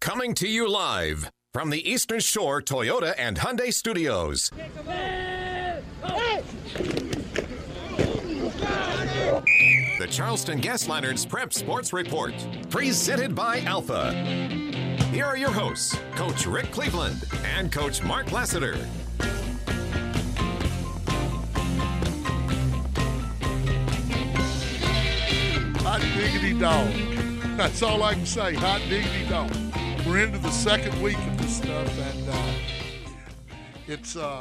Coming to you live from the Eastern Shore Toyota and Hyundai Studios. The Charleston Gas Lanterns Prep Sports Report, presented by Alpha. Here are your hosts, Coach Rick Cleveland and Coach Mark Lassiter. Hot diggity dog. That's all I can say. Hot diggity dog. We're into the second week of this stuff, and it's a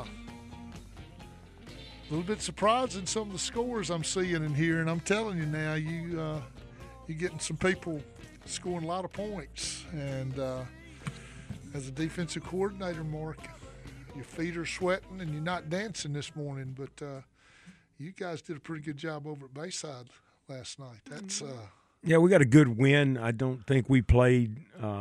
little bit surprising, some of the scores I'm seeing and hearing. I'm telling you now, you're getting some people scoring a lot of points. And as a defensive coordinator, Mark, your feet are sweating and you're not dancing this morning. But you guys did a pretty good job over at Bayside last night. That's yeah, we got a good win. I don't think we played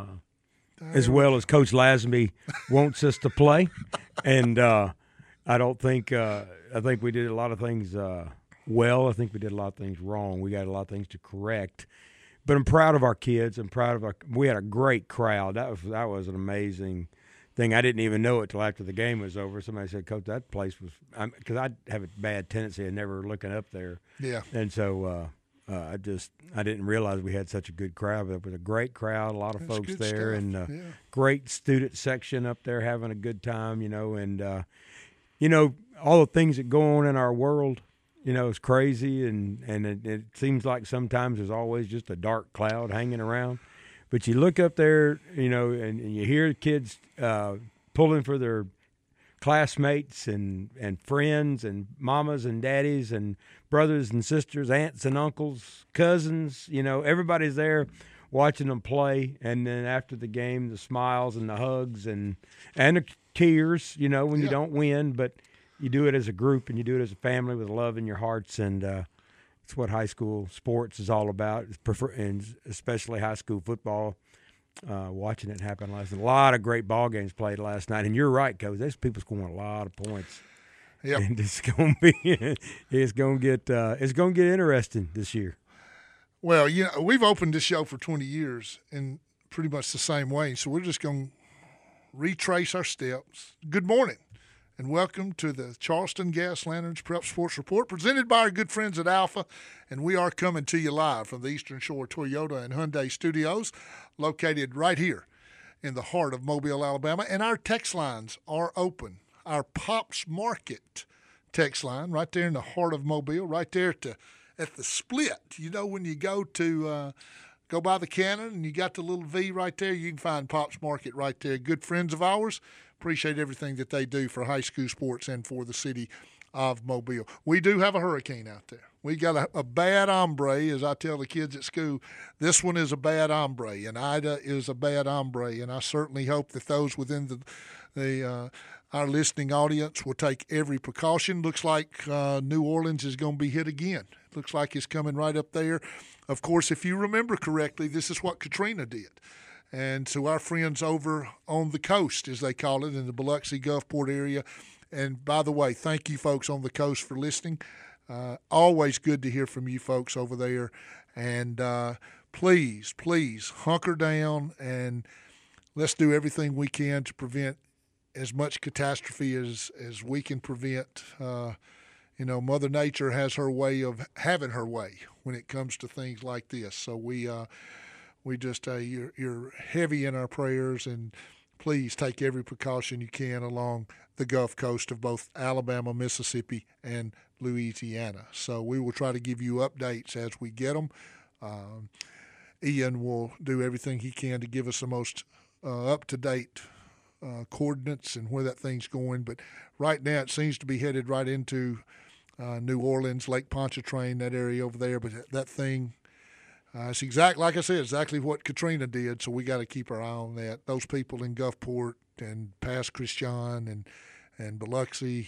as well as Coach Lasby wants us to play, and I don't think I think we did a lot of things well. I think we did a lot of things wrong. We got a lot of things to correct. But I'm proud of our kids. I'm proud of we had a great crowd. That was an amazing thing. I didn't even know it till after the game was over. Somebody said, "Coach, that place was," because I have a bad tendency of never looking up there. Yeah. And so I didn't realize we had such a good crowd. But it was a great crowd, a lot of folks there, stuff. and great student section up there having a good time. And all the things that go on in our world. It's crazy, and it seems like sometimes there's always just a dark cloud hanging around. But you look up there, and you hear kids pulling for their classmates and friends and mamas and daddies and brothers and sisters, aunts and uncles, cousins. Everybody's there watching them play. And then after the game, the smiles and the hugs and the tears, when you don't win. But you do it as a group and you do it as a family with love in your hearts, and it's what high school sports is all about, and especially high school football. Watching it happen last night. A lot of great ball games played last night, and you're right, Coach. There's people scoring a lot of points. Yep. And it's going to get interesting this year. Well, we've opened this show for 20 years in pretty much the same way, so we're just going to retrace our steps. Good morning. And welcome to the Charleston Gas Lanterns Prep Sports Report, presented by our good friends at Alpha. And we are coming to you live from the Eastern Shore Toyota and Hyundai Studios, located right here in the heart of Mobile, Alabama. And our text lines are open. Our Pops Market text line right there in the heart of Mobile, right there at the split. When you go by the cannon and you got the little V right there, you can find Pops Market right there. Good friends of ours. Appreciate everything that they do for high school sports and for the city of Mobile. We do have a hurricane out there. We got a bad hombre, as I tell the kids at school. This one is a bad hombre, and Ida is a bad hombre. And I certainly hope that those within our listening audience will take every precaution. Looks like New Orleans is going to be hit again. Looks like it's coming right up there. Of course, if you remember correctly, this is what Katrina did. And so our friends over on the coast, as they call it, in the Biloxi Gulfport area. And by the way, thank you folks on the coast for listening. Always good to hear from you folks over there. And please hunker down and let's do everything we can to prevent as much catastrophe as we can prevent. Mother Nature has her way of having her way when it comes to things like this. So we just you're heavy in our prayers, and please take every precaution you can along the Gulf Coast of both Alabama, Mississippi, and Louisiana. So we will try to give you updates as we get them. Ian will do everything he can to give us the most up-to-date coordinates and where that thing's going. But right now it seems to be headed right into New Orleans, Lake Pontchartrain, that area over there. But that thing, it's like I said, exactly what Katrina did. So we got to keep our eye on that. Those people in Gulfport and past Christian and Biloxi,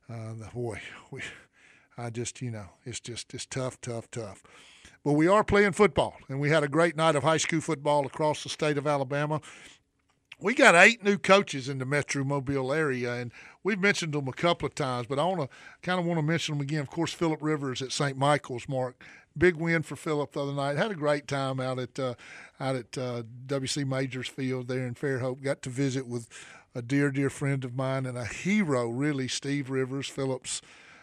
it's tough. But we are playing football, and we had a great night of high school football across the state of Alabama. We got 8 new coaches in the Metro Mobile area, and we've mentioned them a couple of times, but I want to mention them again. Of course, Philip Rivers at St. Michael's, Mark, big win for Phillip the other night. Had a great time out at WC Majors Field there in Fairhope. Got to visit with a dear friend of mine and a hero, really, Steve Rivers, Phillip's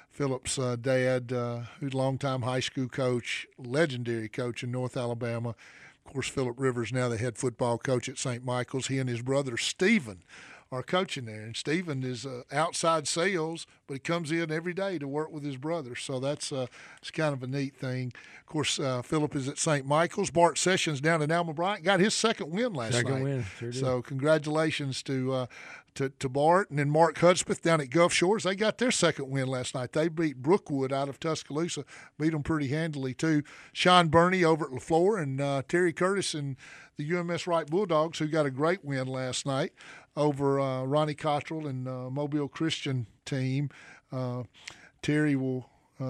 dad, who's a longtime high school coach, legendary coach in North Alabama. Of course, Phillip Rivers now the head football coach at St. Michael's. He and his brother Stephen are coaching there, and Stephen is outside sales, but he comes in every day to work with his brother. So it's kind of a neat thing. Of course, Phillip is at St. Michael's. Bart Sessions down in Alma Bryant got his second win last night. Second win, sure did. So congratulations to Bart. And then Mark Hudspeth down at Gulf Shores, they got their second win last night. They beat Brookwood out of Tuscaloosa, beat them pretty handily too. Sean Burney over at LaFleur and Terry Curtis and the UMS Wright Bulldogs, who got a great win last night over Ronnie Cottrell and Mobile Christian team. Terry will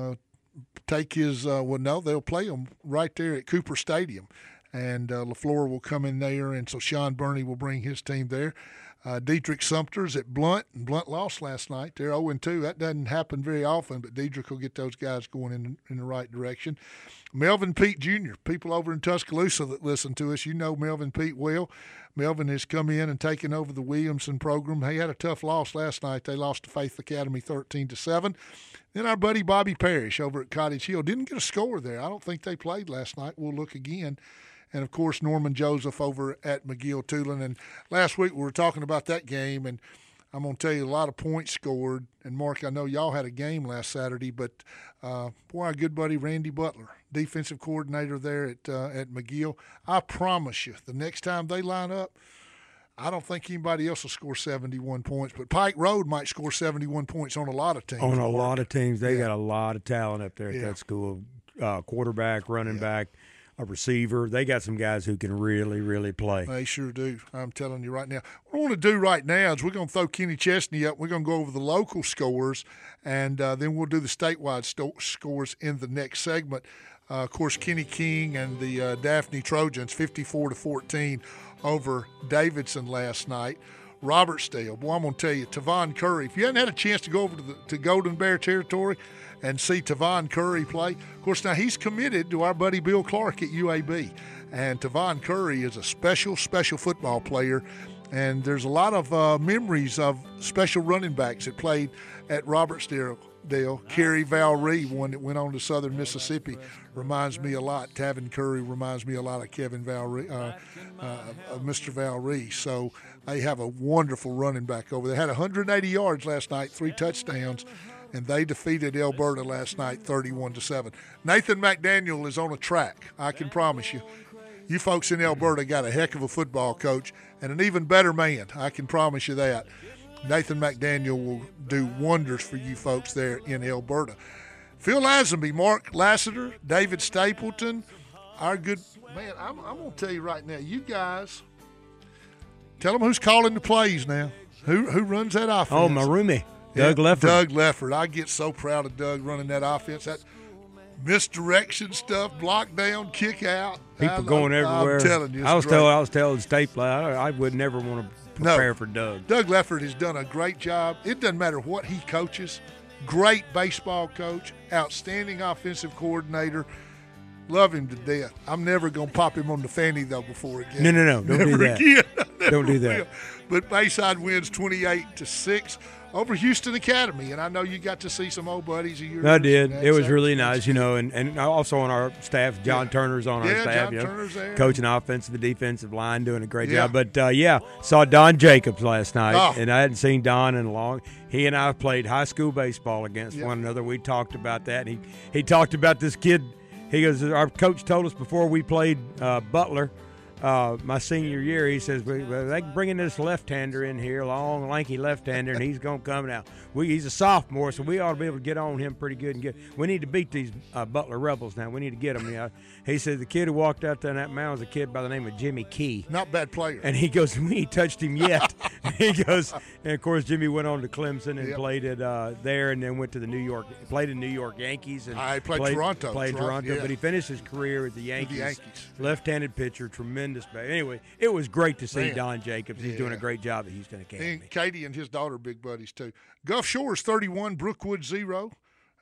take his they'll play them right there at Cooper Stadium. And LaFleur will come in there, and so Sean Burney will bring his team there. Dietrich Sumter's at Blunt, and Blunt lost last night. They're 0-2. That doesn't happen very often, but Dietrich will get those guys going in the right direction. Melvin Pete Jr., people over in Tuscaloosa that listen to us, you know Melvin Pete well. Melvin has come in and taken over the Williamson program. He had a tough loss last night. They lost to Faith Academy 13-7. Then our buddy Bobby Parrish over at Cottage Hill didn't get a score there. I don't think they played last night. We'll look again. And, of course, Norman Joseph over at McGill-Tulane. And last week we were talking about that game, and I'm going to tell you a lot of points scored. And, Mark, I know y'all had a game last Saturday, but, boy, our good buddy Randy Butler, defensive coordinator there at McGill, I promise you, the next time they line up, I don't think anybody else will score 71 points. But Pike Road might score 71 points on a lot of teams. On a lot of teams. They got a lot of talent up there at that school. Quarterback, running back, a receiver. They got some guys who can really, really play. They sure do. I'm telling you right now. What I want to do right now is we're going to throw Kenny Chesney up. We're going to go over the local scores, and then we'll do the statewide scores in the next segment. Of course, Kenny King and the Daphne Trojans, 54-14 over Davidson last night. Robertsdale, boy, I'm going to tell you, Tavon Curry, if you hadn't had a chance to go over to Golden Bear territory and see Tavon Curry play, of course, now he's committed to our buddy Bill Clark at UAB. And Tavon Curry is a special football player. And there's a lot of memories of special running backs that played at Robertsdale. Kerry Valree, one that went on to Southern Mississippi, reminds me a lot. Tavon Curry reminds me a lot of Kevin Valree, of Mr. Valree. So they have a wonderful running back over there. Had 180 yards last night, 3 touchdowns, and they defeated Alberta last night 31-7. Nathan McDaniel is on a track, I can promise you. You folks in Alberta got a heck of a football coach and an even better man, I can promise you that. Nathan McDaniel will do wonders for you folks there in Alberta. Phil Lazenby, Mark Lassiter, David Stapleton, our good man. I'm going to tell you right now, you guys, tell them who's calling the plays now. Who runs that offense? Oh, my roomie, Doug Lefford. Doug Lefford. I get so proud of Doug running that offense. That misdirection stuff, block down, kick out. People going everywhere. I'm telling you, I was telling Stapler, I would never want to prepare for Doug. Doug Lefford has done a great job. It doesn't matter what he coaches. Great baseball coach, outstanding offensive coordinator. Love him to death. I'm never going to pop him on the fanny, though, before again. No. Don't do that. Again. Don't do that. Will. But Bayside wins 28-6 over Houston Academy. And I know you got to see some old buddies of yours. I did. It was really nice, and also on our staff, John Turner's on our staff. John Turner's there. Coaching offensive and defensive line, doing a great job. But, saw Don Jacobs last night, and I hadn't seen Don in a long. He and I played high school baseball against one another. We talked about that. And he talked about this kid. He goes, our coach told us before we played Butler, my senior year, he says, they bringing this left-hander in here, long, lanky left-hander, and he's going to come now. He's a sophomore, so we ought to be able to get on him pretty good. We need to beat these Butler Rebels now. We need to get them. He said the kid who walked out there on that mound was a kid by the name of Jimmy Key. Not bad player. And he goes, we ain't touched him yet. He goes, and of course Jimmy went on to Clemson and played it there, and then went to the New York Yankees. And I played Toronto. But he finished his career at the Yankees. Left-handed pitcher, tremendous back. Anyway, it was great to see Don Jacobs. He's doing a great job at Houston Academy. And Katie and his daughter, big buddies too. Gulf Shores 31, Brookwood 0.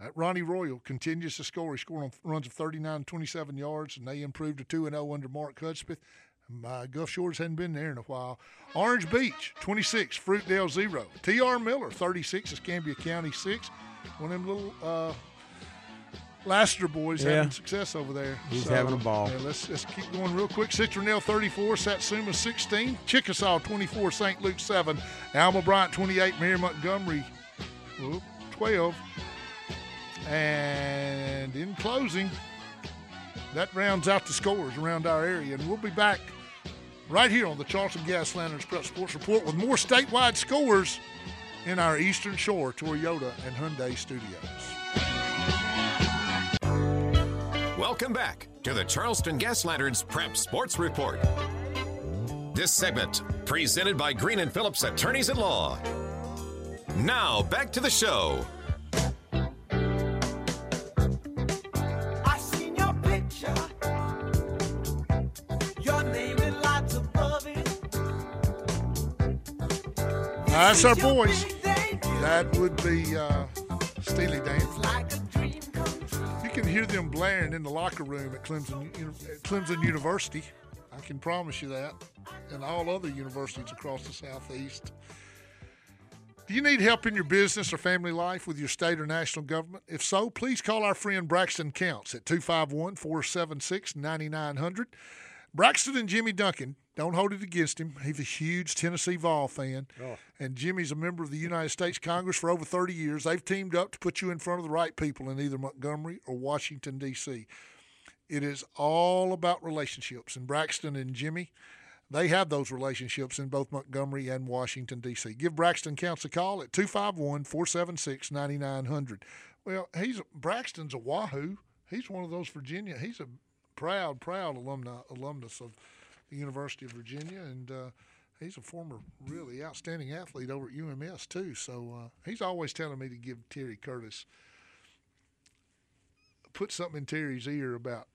Ronnie Royal continues to score. He scored on runs of 39 and 27 yards, and they improved to 2-0 under Mark Hudspeth. Gulf Shores hadn't been there in a while. Orange Beach, 26, Fruitdale 0. T.R. Miller, 36, Escambia County 6. One of them little Lassiter boys having success over there. He's having a ball. Let's keep going real quick. Citronelle 34, Satsuma 16. Chickasaw 24, St. Luke 7. Alma Bryant 28, Mary Montgomery 12. And in closing, that rounds out the scores around our area. And we'll be back right here on the Charleston Gas Lanterns Prep Sports Report with more statewide scores in our Eastern Shore Toyota and Hyundai studios. Welcome back to the Charleston Gas Lanterns Prep Sports Report. This segment presented by Green and Phillips Attorneys at Law. Now back to the show. I seen your picture. Your name in lights above it. That's our boys. That would be Steely Dan. Like a dream come true. You can hear them blaring in the locker room at Clemson University. I can promise you that. And all other universities across the Southeast. Do you need help in your business or family life with your state or national government? If so, please call our friend Braxton Counts at 251-476-9900. Braxton and Jimmy Duncan, don't hold it against him. He's a huge Tennessee Vol fan. Oh. And Jimmy's a member of the United States Congress for over 30 years. They've teamed up to put you in front of the right people in either Montgomery or Washington, D.C. It is all about relationships. And Braxton and Jimmy, they have those relationships in both Montgomery and Washington, D.C. Give Braxton Counts a call at 251-476-9900. Well, Braxton's a Wahoo. He's one of those Virginia. He's a proud alumnus of the University of Virginia, and he's a former really outstanding athlete over at UMS too. So he's always telling me to give Terry Curtis, put something in Terry's ear about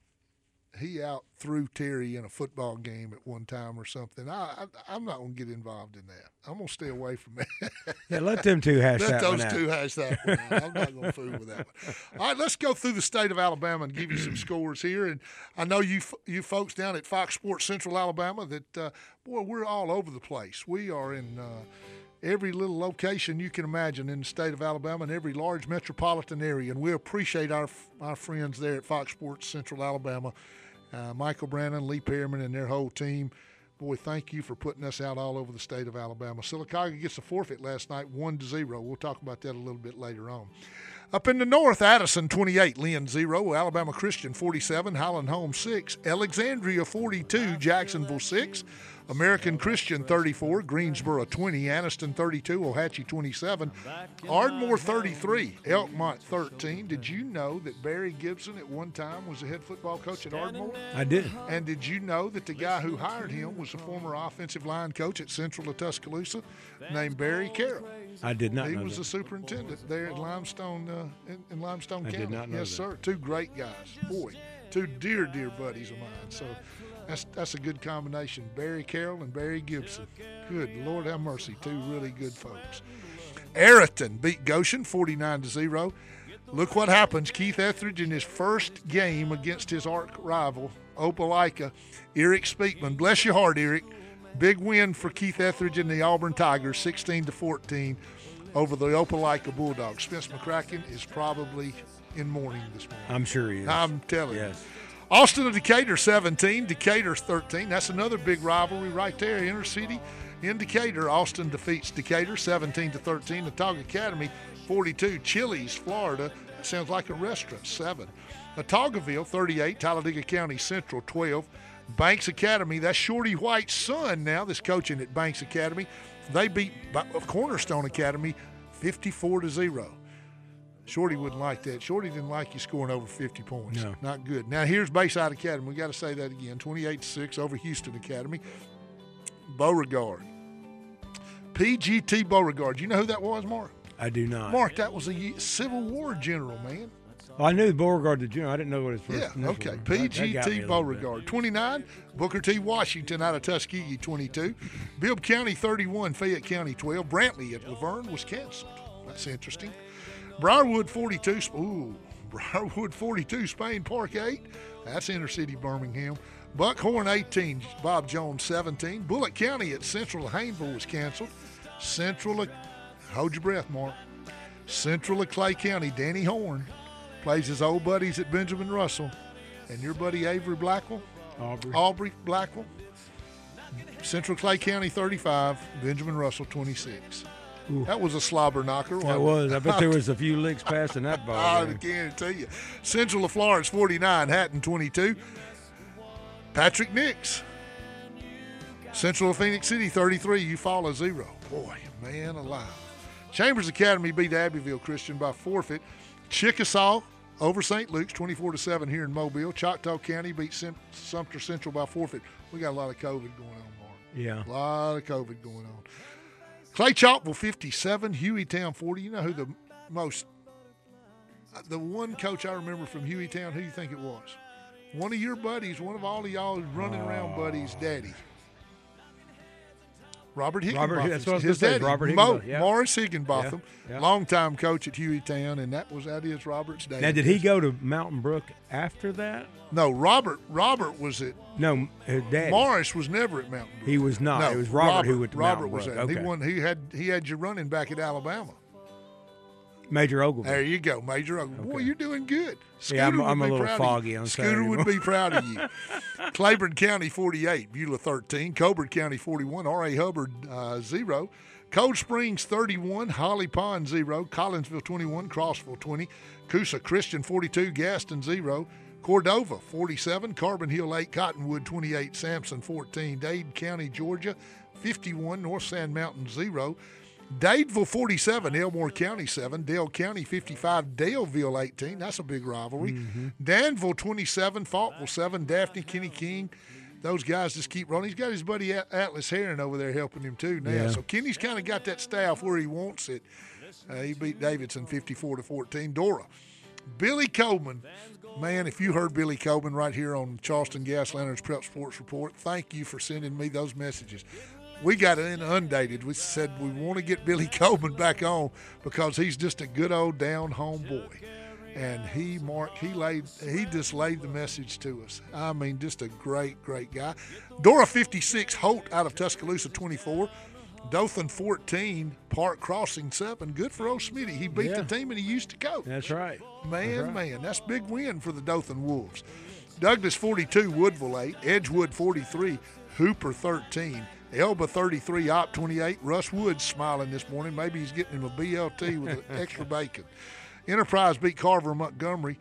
he out threw Terry in a football game at one time or something. I'm not going to get involved in that. I'm going to stay away from that. Yeah, let them two hash that one out. Let those two hash that one out. I'm not going to fool with that one. All right, let's go through the state of Alabama and give you some scores here. And I know you folks down at Fox Sports Central Alabama that, boy, we're all over the place. We are in every little location you can imagine in the state of Alabama and every large metropolitan area. And we appreciate our friends there at Fox Sports Central Alabama. Michael Brannon, Lee Perryman, and their whole team. Boy, thank you for putting us out all over the state of Alabama. Sylacauga gets a forfeit last night, 1-0. We'll talk about that a little bit later on. Up in the north, Addison 28, Lynn 0, Alabama Christian 47, Highland Home 6, Alexandria 42, Jacksonville 6, American Christian 34, Greensboro 20, Anniston 32, Ohatchee 27, Ardmore 33, Elkmont 13. Did you know that Barry Gibson at one time was the head football coach at Ardmore? I did. And did you know that the guy who hired him was a former offensive line coach at Central of Tuscaloosa named Barry Carroll? I did not know He was that. the superintendent there at Limestone, in Limestone County. I did not know yes, that. sir. Two great guys. Boy, two dear buddies of mine. So that's a good combination. Barry Carroll and Barry Gibson. Good Lord have mercy. Two really good folks. Ariton beat Goshen 49-0. Look what happens. Keith Etheridge in his first game against his arch rival, Opelika, Eric Speakman. Bless your heart, Eric. Big win for Keith Etheridge and the Auburn Tigers, 16-14 over the Opelika Bulldogs. Spence McCracken is probably in mourning this morning. I'm sure he is. I'm telling you. Yes. Austin of Decatur 17, Decatur 13. That's another big rivalry right there. Inner City in Decatur. Austin defeats Decatur 17-13. Watauga Academy 42. Chili's, Florida. That sounds like a restaurant. 7. Wataugoville 38. Talladega County Central 12. Banks Academy. That's Shorty White's son now that's coaching at Banks Academy. They beat Cornerstone Academy 54-0. Shorty wouldn't like that. Shorty didn't like you scoring over 50 points. No. Not good. Now, here's Bayside Academy. We got to say that again. 28-6 over Houston Academy. Beauregard. PGT Beauregard. You know who that was, Mark? I do not. Mark, that was a Civil War general, man. Well, I knew Beauregard the junior. I didn't know what his first initial okay. was. That got me a PGT little Beauregard. 29, Booker T. Washington out of Tuskegee, 22. Bibb County, 31, Fayette County, 12. Brantley at Laverne was canceled. That's interesting. Briarwood 42. Briarwood 42, Spain Park 8. That's inner city Birmingham. Buckhorn 18, Bob Jones 17. Bullitt County at Central Hayneville was canceled. Hold your breath, Mark. Central of Clay County, Danny Horn plays his old buddies at Benjamin Russell. And your buddy Avery Blackwell? Aubrey Blackwell. Central Clay County 35, Benjamin Russell 26. Ooh. That was a slobber knocker. That was. I bet there was a few licks passed in that ball. I game. guarantee you. Central of Florence 49, Hatton 22. Patrick Nix. Central of Phoenix City 33, Eufaula 0. Boy, man alive. Chambers Academy beat Abbeville Christian by forfeit. Chickasaw over St. Luke's 24-7 here in Mobile. Choctaw County beat Sumter Central by forfeit. We got a lot of COVID going on, Mark. Yeah. A lot of COVID going on. Clay Chalkville 57, Hueytown 40. You know who the one coach I remember from Hueytown, who do you think it was? One of your buddies, one of all of y'all running around buddies' daddy. Robert Higginbotham. That's what I was his gonna say, daddy. Robert Higginbotham, yeah. Morris Higginbotham, Yeah. longtime coach at Hueytown, and that is Robert's dad. Now, did he go to Mountain Brook after that? No, Robert was at No, his dad. Morris was never at Mountain Brook. He was not. No, It was Robert who went to Robert Mountain was Brook. there. Okay. He had you running back at Alabama. Major Ogilvy. There you go, Major Ogilvy. Boy, you're doing good. Yeah, I'm would a be little proud of foggy you. on Scooter Saturday would be proud of you. Claiborne County 48, Beulah 13, Coburg County 41, R.A. Hubbard 0, Cold Springs 31, Holly Pond 0, Collinsville 21, Crossville 20, Coosa Christian 42, Gaston 0, Cordova 47, Carbon Hill 8, Cottonwood 28, Sampson 14, Dade County, Georgia 51, North Sand Mountain 0, Dadeville 47, Elmore County 7, Dale County 55, Daleville 18. That's a big rivalry. Danville 27, Faultville 7, Daphne, Kenny King. Those guys just keep running. He's got his buddy Atlas Heron over there helping him too now. Yeah. So Kenny's kind of got that staff where he wants it. He beat Davidson 54-14. Dora. Billy Coleman. Man, if you heard Billy Coleman right here on Charleston Gas Lanterns Prep Sports Report, thank you for sending me those messages. We got inundated. We said we want to get Billy Coleman back on because he's just a good old down home boy. And he just laid the message to us. I mean, just a great, great guy. Dora 56, Holt out of Tuscaloosa 24. Dothan 14, Park Crossing 7. Good for old Smitty. He beat the team and he used to coach. That's right. Man, that's a big win for the Dothan Wolves. Douglas 42, Woodville 8. Edgewood 43, Hooper 13. Elba 33, Op 28. Russ Woods smiling this morning. Maybe he's getting him a BLT with extra bacon. Enterprise beat Carver Montgomery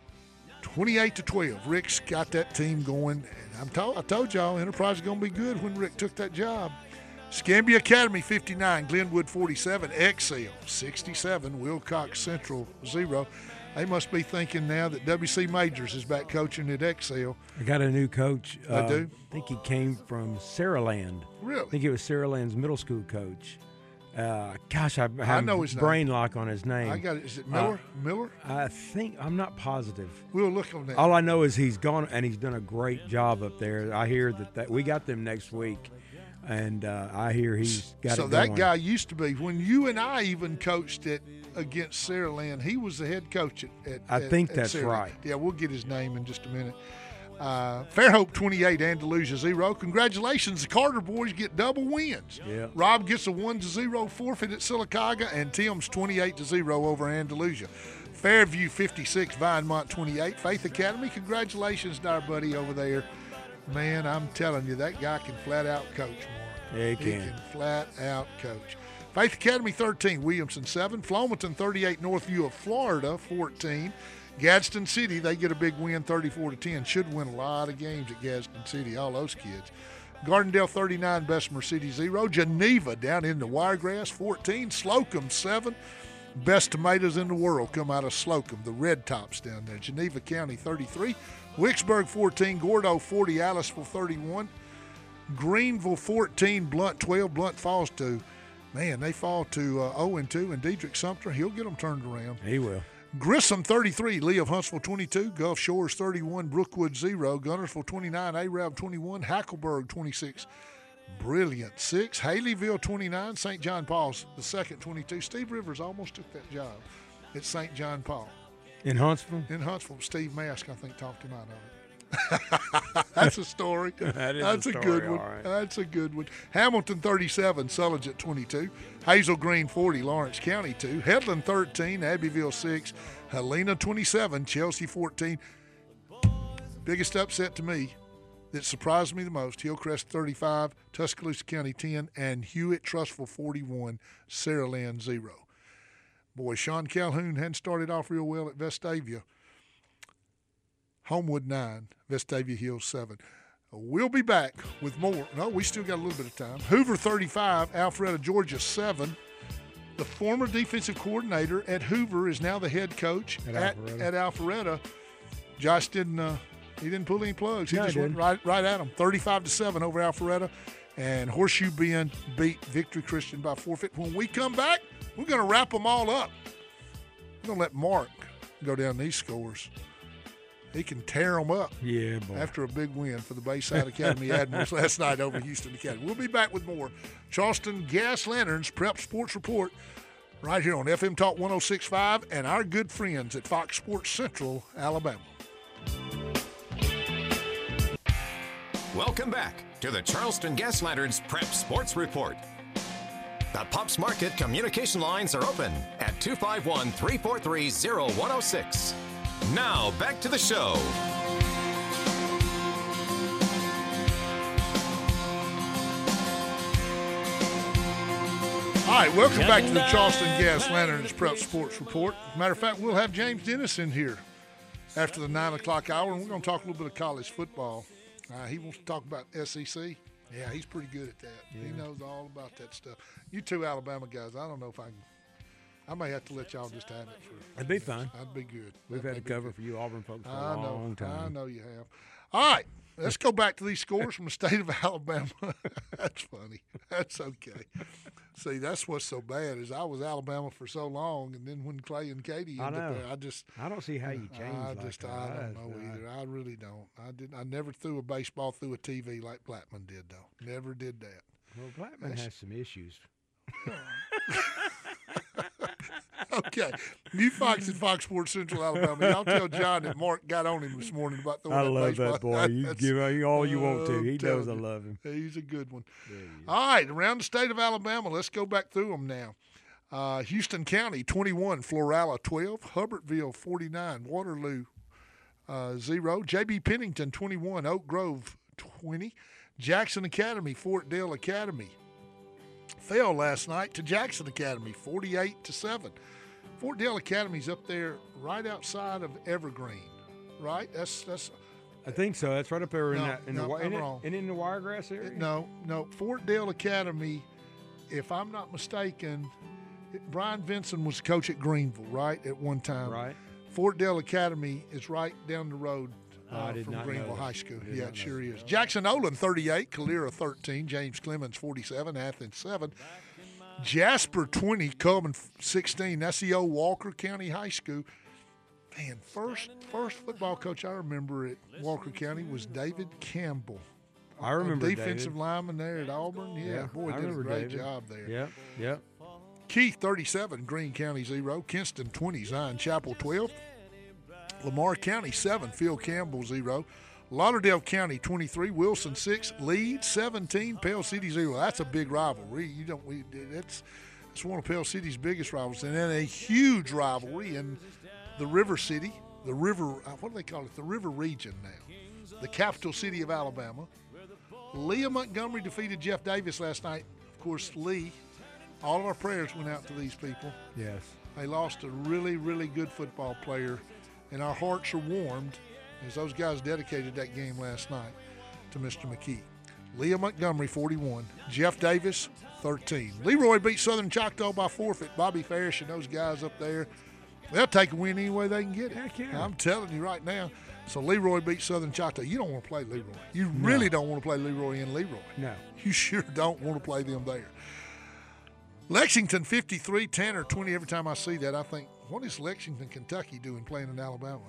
28-12. Rick's got that team going. And I told y'all Enterprise is going to be good when Rick took that job. Scambia Academy 59, Glenwood 47, Excel 67, Wilcox Central 0. They must be thinking now that W.C. Majors is back coaching at Excel. I got a new coach. I do? I think he came from Saraland. Really? I think it was Saraland's middle school coach. Gosh, I know his brain lock on his name. I got it. Is it Miller? Miller? I think I'm not positive. We'll look on that. All I know is he's gone and he's done a great job up there. I hear that we got them next week, and I hear he's got so it that going. guy used to be when you and I even coached against Saraland. He was the head coach at I think at that's Saraland. right. Yeah, we'll get his name in just a minute. Fairhope 28, Andalusia 0. Congratulations, the Carter boys get double wins. Yeah. Rob gets a 1-0 forfeit at Sylacauga, and Tim's 28-0 over Andalusia. Fairview 56, Vinemont 28. Faith Academy, congratulations to our buddy over there. Man, I'm telling you, that guy can flat out coach, Mark. Yeah, he He can. can flat out coach. Faith Academy 13, Williamson 7. Flomaton 38, Northview of Florida 14. Gadsden City, they get a big win 34-10. Should win a lot of games at Gadsden City, all those kids. Gardendale 39, Bessemer City 0. Geneva down in the Wiregrass 14. Slocum 7. Best tomatoes in the world come out of Slocum, the red tops down there. Geneva County 33. Wicksburg 14, Gordo 40, Aliceville 31. Greenville 14, Blunt 12. Blunt falls to, they fall to 0-2, and Diedrich Sumter, he'll get them turned around. He will. Grissom 33, Lee of Huntsville 22, Gulf Shores 31, Brookwood 0, Gunnersville 29, Arab 21, Hackleburg 26, Brilliant 6, Haleyville 29, St. John Paul's the second 22. Steve Rivers almost took that job. at St. John Paul In Huntsville? in Huntsville. Steve Mask, I think, talked him out of it. That's a story. That is That's a a story, good one. all right. That's a good one. Hamilton 37, Sullage at 22. Hazel Green 40, Lawrence County 2. Headland 13, Abbeville 6. Helena 27, Chelsea 14. Biggest upset to me that surprised me the most, Hillcrest 35, Tuscaloosa County 10, and Hewitt Trussville 41, Saraland 0. Boy, Sean Calhoun hadn't started off real well at Vestavia. Homewood 9, Vestavia Hills 7. We'll be back with more. No, we still got a little bit of time. Hoover 35, Alpharetta, Georgia 7. The former defensive coordinator at Hoover is now the head coach at Alpharetta. Josh didn't pull any plugs. He No, just he went didn't. right at them. 35-7 over Alpharetta. And Horseshoe Bend beat Victory Christian by forfeit. When we come back, we're going to wrap them all up. We're going to let Mark go down these scores. He can tear them up Yeah, boy. after a big win for the Bayside Academy Admirals last night over Houston Academy. We'll be back with more Charleston Gas Lanterns Prep Sports Report right here on FM Talk 106.5 and our good friends at Fox Sports Central, Alabama. Welcome back to the Charleston Gas Lanterns Prep Sports Report. The Pops Market communication lines are open at 251-343-0106. Now back to the show. All right, welcome back to the Charleston Gas Lanterns Prep Sports Report. Matter of fact, we'll have James Dennis in here after the 9 o'clock hour, and we're going to talk a little bit of college football. He wants to talk about SEC. Yeah, he's pretty good at that. Yeah. He knows all about that stuff. You two Alabama guys, I don't know if I may have to let y'all just have it for. That'd be fine. That'd be good. We've had to cover for you Auburn folks for a long time. I know you have. All right, let's go back to these scores from the state of Alabama. That's funny. That's okay. See, that's what's so bad is I was Alabama for so long, and then when Clay and Katie ended up there, I don't see how you change I like that. I don't know either. I really don't. I never threw a baseball through a TV like Blackman did, though. Never did that. Well, Blackman has some issues. Okay, you Fox and Fox Sports Central Alabama. Y'all tell John that Mark got on him this morning about throwing I that love baseball. that boy. You give him all you want to. He knows I love him. He's a good one. All right, around the state of Alabama, let's go back through them now. Houston County 21, Florala 12, Hubbardsville 49, Waterloo 0, J.B. Pennington 21, Oak Grove 20, Jackson Academy, Fort Dale Academy fell last night to Jackson Academy 48-7. Fort Dale Academy's up there right outside of Evergreen, right? That's. I think so. That's right up there I'm in wrong. in the Wiregrass area. No. Fort Dale Academy, if I'm not mistaken, Brian Vinson was coach at Greenville, right, at one time. Right. Fort Dale Academy is right down the road I did from not Greenville know that. High School. I did Yeah, not it know sure that. is. Jackson Olin 38, Calera 13, James Clemens 47, Athens 7. Jasper 20, Coleman 16. That's the old Walker County High School. Man, first football coach I remember at Walker County was David Campbell. I remember a defensive David. lineman there at Auburn. Yeah, boy, I did a remember great David. job there. Yep. Keith 37, Greene County 0, Kinston 20, Zion Chapel 12, Lamar County 7, Phil Campbell 0, Lauderdale County 23, Wilson 6, Leeds 17, Pell City 0. That's a big rivalry. That's one of Pell City's biggest rivals, and then a huge rivalry in the River City, the River. What do they call it? The River Region now, the capital city of Alabama. Leah Montgomery defeated Jeff Davis last night. Of course, Lee. All of our prayers went out to these people. Yes. They lost a really, really good football player, and our hearts are warmed as those guys dedicated that game last night to Mr. McKee. Leah Montgomery, 41. Jeff Davis, 13. Leroy beat Southern Choctaw by forfeit. Bobby Farish and those guys up there, they'll take a win any way they can get it. Heck yeah. I'm telling you right now. So Leroy beat Southern Choctaw. You don't want to play Leroy. You really don't want to play Leroy in Leroy. No. You sure don't want to play them there. Lexington 53, Tanner 20. Every time I see that, I think, what is Lexington, Kentucky doing playing in Alabama?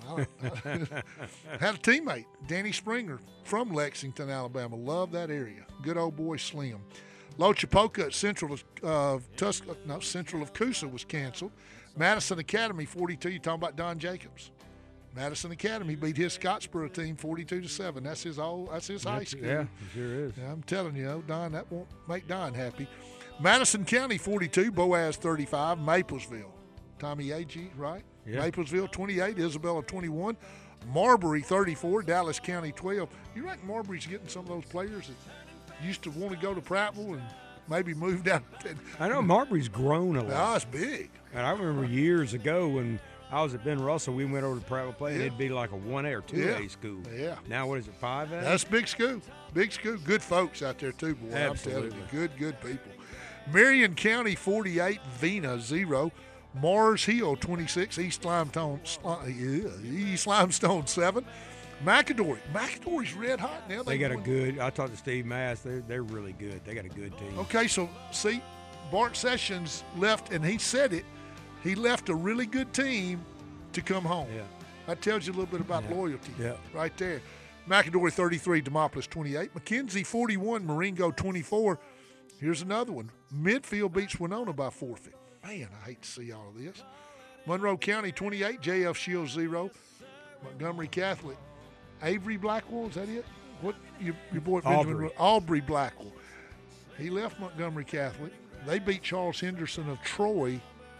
Had a teammate, Danny Springer, from Lexington, Alabama. Love that area. Good old boy Slim. Lochapoka at Central of Coosa was canceled. Madison Academy 42. You talking about Don Jacobs? Madison Academy beat his Scottsboro team 42-7. That's his high school. Yeah, it sure is. Yeah, I'm telling you, Don, that won't make Don happy. Madison County 42, Boaz 35, Maplesville. Tommy Agee, right? Yeah. Maplesville 28, Isabella 21, Marbury 34, Dallas County 12. You reckon Marbury's getting some of those players that used to want to go to Prattville and maybe moved out? I know Marbury's grown a lot. Oh, it's big. And I remember years ago when I was at Ben Russell, we went over to Prattville play, and Yeah. it'd be like a 1A or 2A school. Yeah. Now what is it, 5A? That's big school. Big school. Good folks out there, too, boy. Absolutely. I'm telling you. Good people. Marion County 48, Vena 0. Mars Hill 26, East Limestone 7. McAdory's red hot now. They got a won. good. I talked to Steve Mass. They're really good. They got a good team. Okay, so see, Bart Sessions left, and he said it. He left a really good team to come home. Yeah. That tells you a little bit about loyalty Yeah. right there. McAdory 33, Demopolis 28. McKenzie 41, Marengo 24. Here's another one. Midfield beats Winona by forfeit. Man, I hate to see all of this. Monroe County 28, JF Shields 0. Montgomery Catholic. Avery Blackwell, is that it? What your boy Benjamin Aubrey Blackwell. He left Montgomery Catholic. They beat Charles Henderson of Troy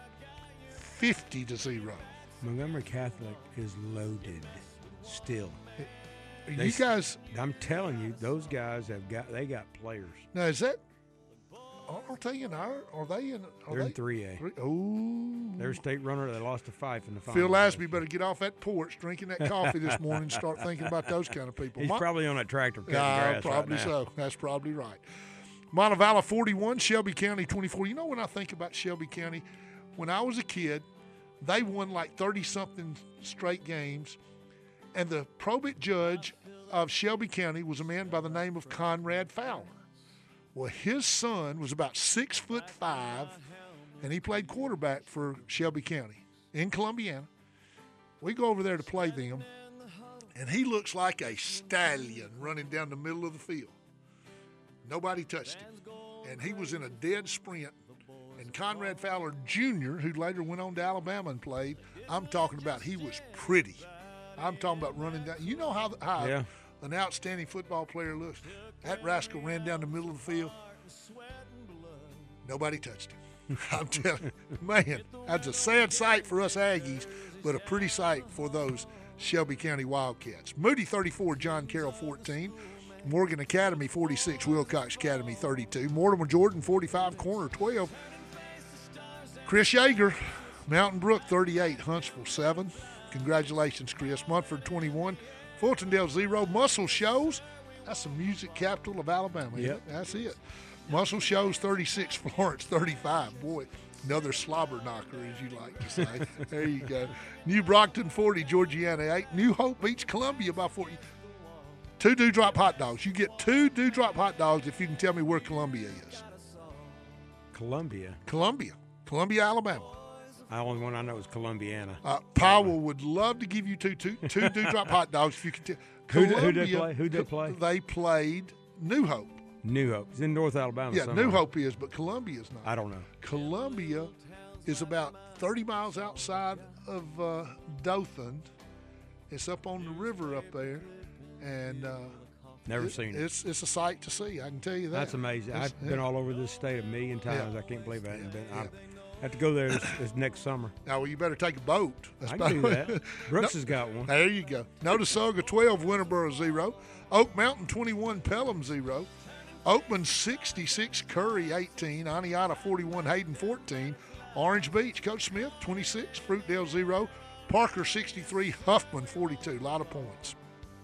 50-0. Montgomery Catholic is loaded still. You guys, I'm telling you, those guys they got players. now is that? Are they in our? Are they in? They're in 3A. Oh, They're a state runner that lost to Fife in the final. Phil Lasby better get off that porch drinking that coffee this morning and start thinking about those kind of people. He's probably on that tractor cutting Yeah, grass probably right now. so. That's probably right. Montevallo 41, Shelby County 24. You know, when I think about Shelby County, when I was a kid, they won like 30-something straight games, and the probate judge of Shelby County was a man by the name of Conrad Fowler. Well, his son was about 6'5", and he played quarterback for Shelby County in Columbiana. We go over there to play them, and he looks like a stallion running down the middle of the field. Nobody touched him, and he was in a dead sprint. And Conrad Fowler Jr., who later went on to Alabama and played, I'm talking about he was pretty. I'm talking about running down. You know how Yeah. an outstanding football player looks? That rascal ran down the middle of the field. Nobody touched him. I'm telling you, man, that's a sad sight for us Aggies, but a pretty sight for those Shelby County Wildcats. Moody 34, John Carroll 14. Morgan Academy 46, Wilcox Academy 32. Mortimer Jordan 45, Corner 12. Chris Yeager, Mountain Brook 38, Huntsville 7. Congratulations, Chris. Munford 21, Fultondale 0. Muscle Shows, that's the music capital of Alabama. Isn't Yep. it? That's it. Muscle Shows 36, Florence 35. Boy, another slobber knocker, as you like to say. There you go. New Brockton 40, Georgiana 8. New Hope beats Columbia by 40. 2 Dewdrop hot dogs. You get 2 Dewdrop hot dogs if you can tell me where Columbia is. Columbia. Columbia, Alabama. The only one I know is Columbiana. Powell would love to give you two Dewdrop hot dogs if you could tell. Who they Columbia- play? Who'd they play? They played New Hope. New Hope. It's in North Alabama. Yeah, somewhere. New Hope is, but Columbia is not. I don't know. Columbia is about 30 miles outside of Dothan. It's up on the river up there, and Never seen it. It's a sight to see. I can tell you that. That's amazing. I've been all over this state a million times. Yeah. I can't believe I haven't been. Yeah. I have to go there this next summer. Now, well, you better take a boat. That's I can do about- that. Brooks has got one. There you go. Notasulga 12, Winterboro 0. Oak Mountain 21, Pelham 0. Oakman 66, Curry 18. Aniata 41, Hayden 14. Orange Beach, Coach Smith 26, Fruitdale 0. Parker 63, Huffman 42. A lot of points.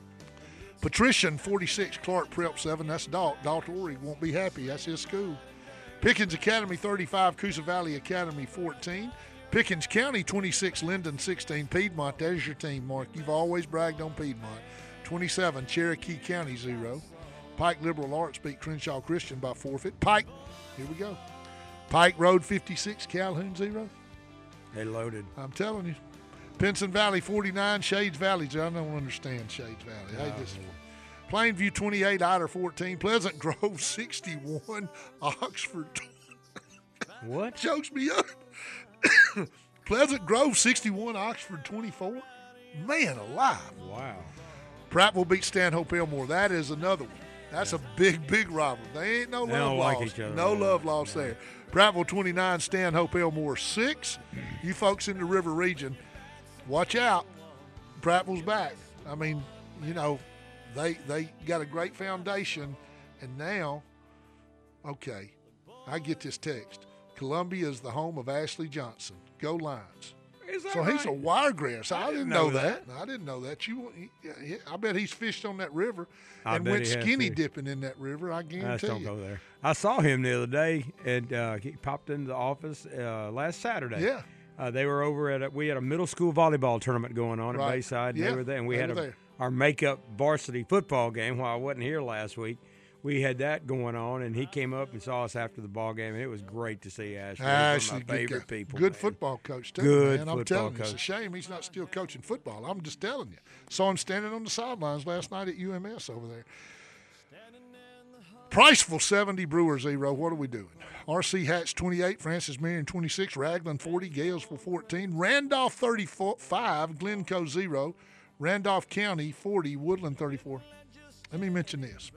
Patrician 46, Clark Prep 7. That's Dalt. Daltory won't be happy. That's his school. Pickens Academy 35, Coosa Valley Academy 14. Pickens County 26, Linden 16. Piedmont, there's your team, Mark. You've always bragged on Piedmont. 27, Cherokee County 0. Pike Liberal Arts beat Crenshaw Christian by forfeit. Pike, here we go. Pike Road 56, Calhoun 0. They loaded. I'm telling you. Pinson Valley 49, Shades Valley. I don't understand Shades Valley. They just Plainview 28, Ider 14, Pleasant Grove 61, Oxford What? chokes me up. Pleasant Grove 61, Oxford 24. Man alive. Wow. Prattville beat Stanhope Elmore. That is another one. That's a big, big rivalry. They ain't no They love don't lost. like each other. No love lost there. Prattville 29, Stanhope Elmore 6. You folks in the River region, watch out. Prattville's back. I mean, you know, they got a great foundation, and now, okay, I get this text. Columbia is the home of Ashley Johnson. Go Lions. Is that So he's a right? wiregrass. I didn't know that. that. I didn't know that. I bet he's fished on that river I and bet went he has, skinny too. dipping in that river. I I just guarantee don't you. go there. I saw him the other day, and he popped into the office last Saturday. Yeah. They were over at we had a middle school volleyball tournament going on at Right. Bayside. And Yeah, they were there, and we they had were there. our makeup varsity football game while I wasn't here last week. We had that going on, and he came up and saw us after the ball game, and it was great to see Ashley. He's Ashley, one of my good favorite guy. people. Good man. football coach, too, Good man. I'm football telling you, it's a coach. shame he's not still coaching football. I'm just telling you. Saw him standing on the sidelines last night at UMS over there. Priceville 70, Brewer 0. What are we doing? RC Hatch 28, Francis Marion 26, Raglan 40, Galesville 14, Randolph 35, Glencoe 0, Randolph County 40, Woodland 34. Let me mention this.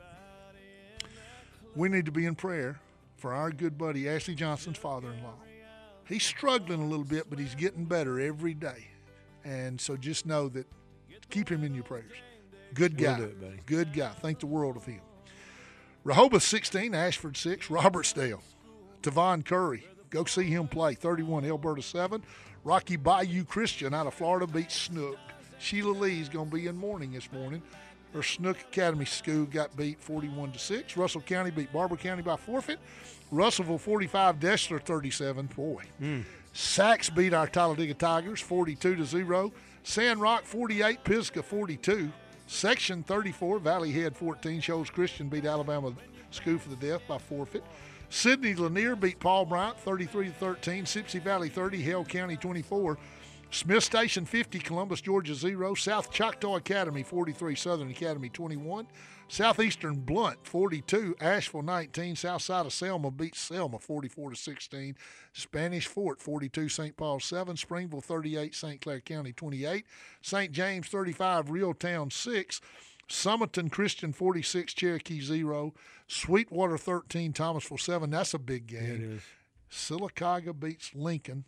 We need to be in prayer for our good buddy Ashley Johnson's father-in-law. He's struggling a little bit, but he's getting better every day. And so just know that, keep him in your prayers. Good guy. We'll do it, buddy. Good guy. Think the world of him. Rehoboth 16, Ashford 6, Robertsdale. Tavon Curry, go see him play. 31, Alberta 7. Rocky Bayou Christian out of Florida beats Snook. Sheila Lee's going to be in mourning this morning. Her Snook Academy school got beat 41-6. Russell County beat Barber County by forfeit. Russellville 45, Dessler 37. Boy. Sachs beat our Talladega Tigers 42-0. Sand Rock 48, Pisgah 42. Section 34, Valley Head 14. Shoals Christian beat Alabama School for the Deaf by forfeit. Sidney Lanier beat Paul Bryant 33-13. Sipsey Valley 30, Hale County 24. Smith Station 50, Columbus, Georgia 0. South Choctaw Academy 43, Southern Academy 21. Southeastern Blunt 42, Asheville 19. South side of Selma beats Selma 44-16. Spanish Fort 42, St. Paul 7. Springville 38, St. Clair County 28. St. James 35, Reeltown 6. Summerton Christian 46, Cherokee 0. Sweetwater 13, Thomasville 7. That's a big game. It is. Sylacauga beats Lincoln.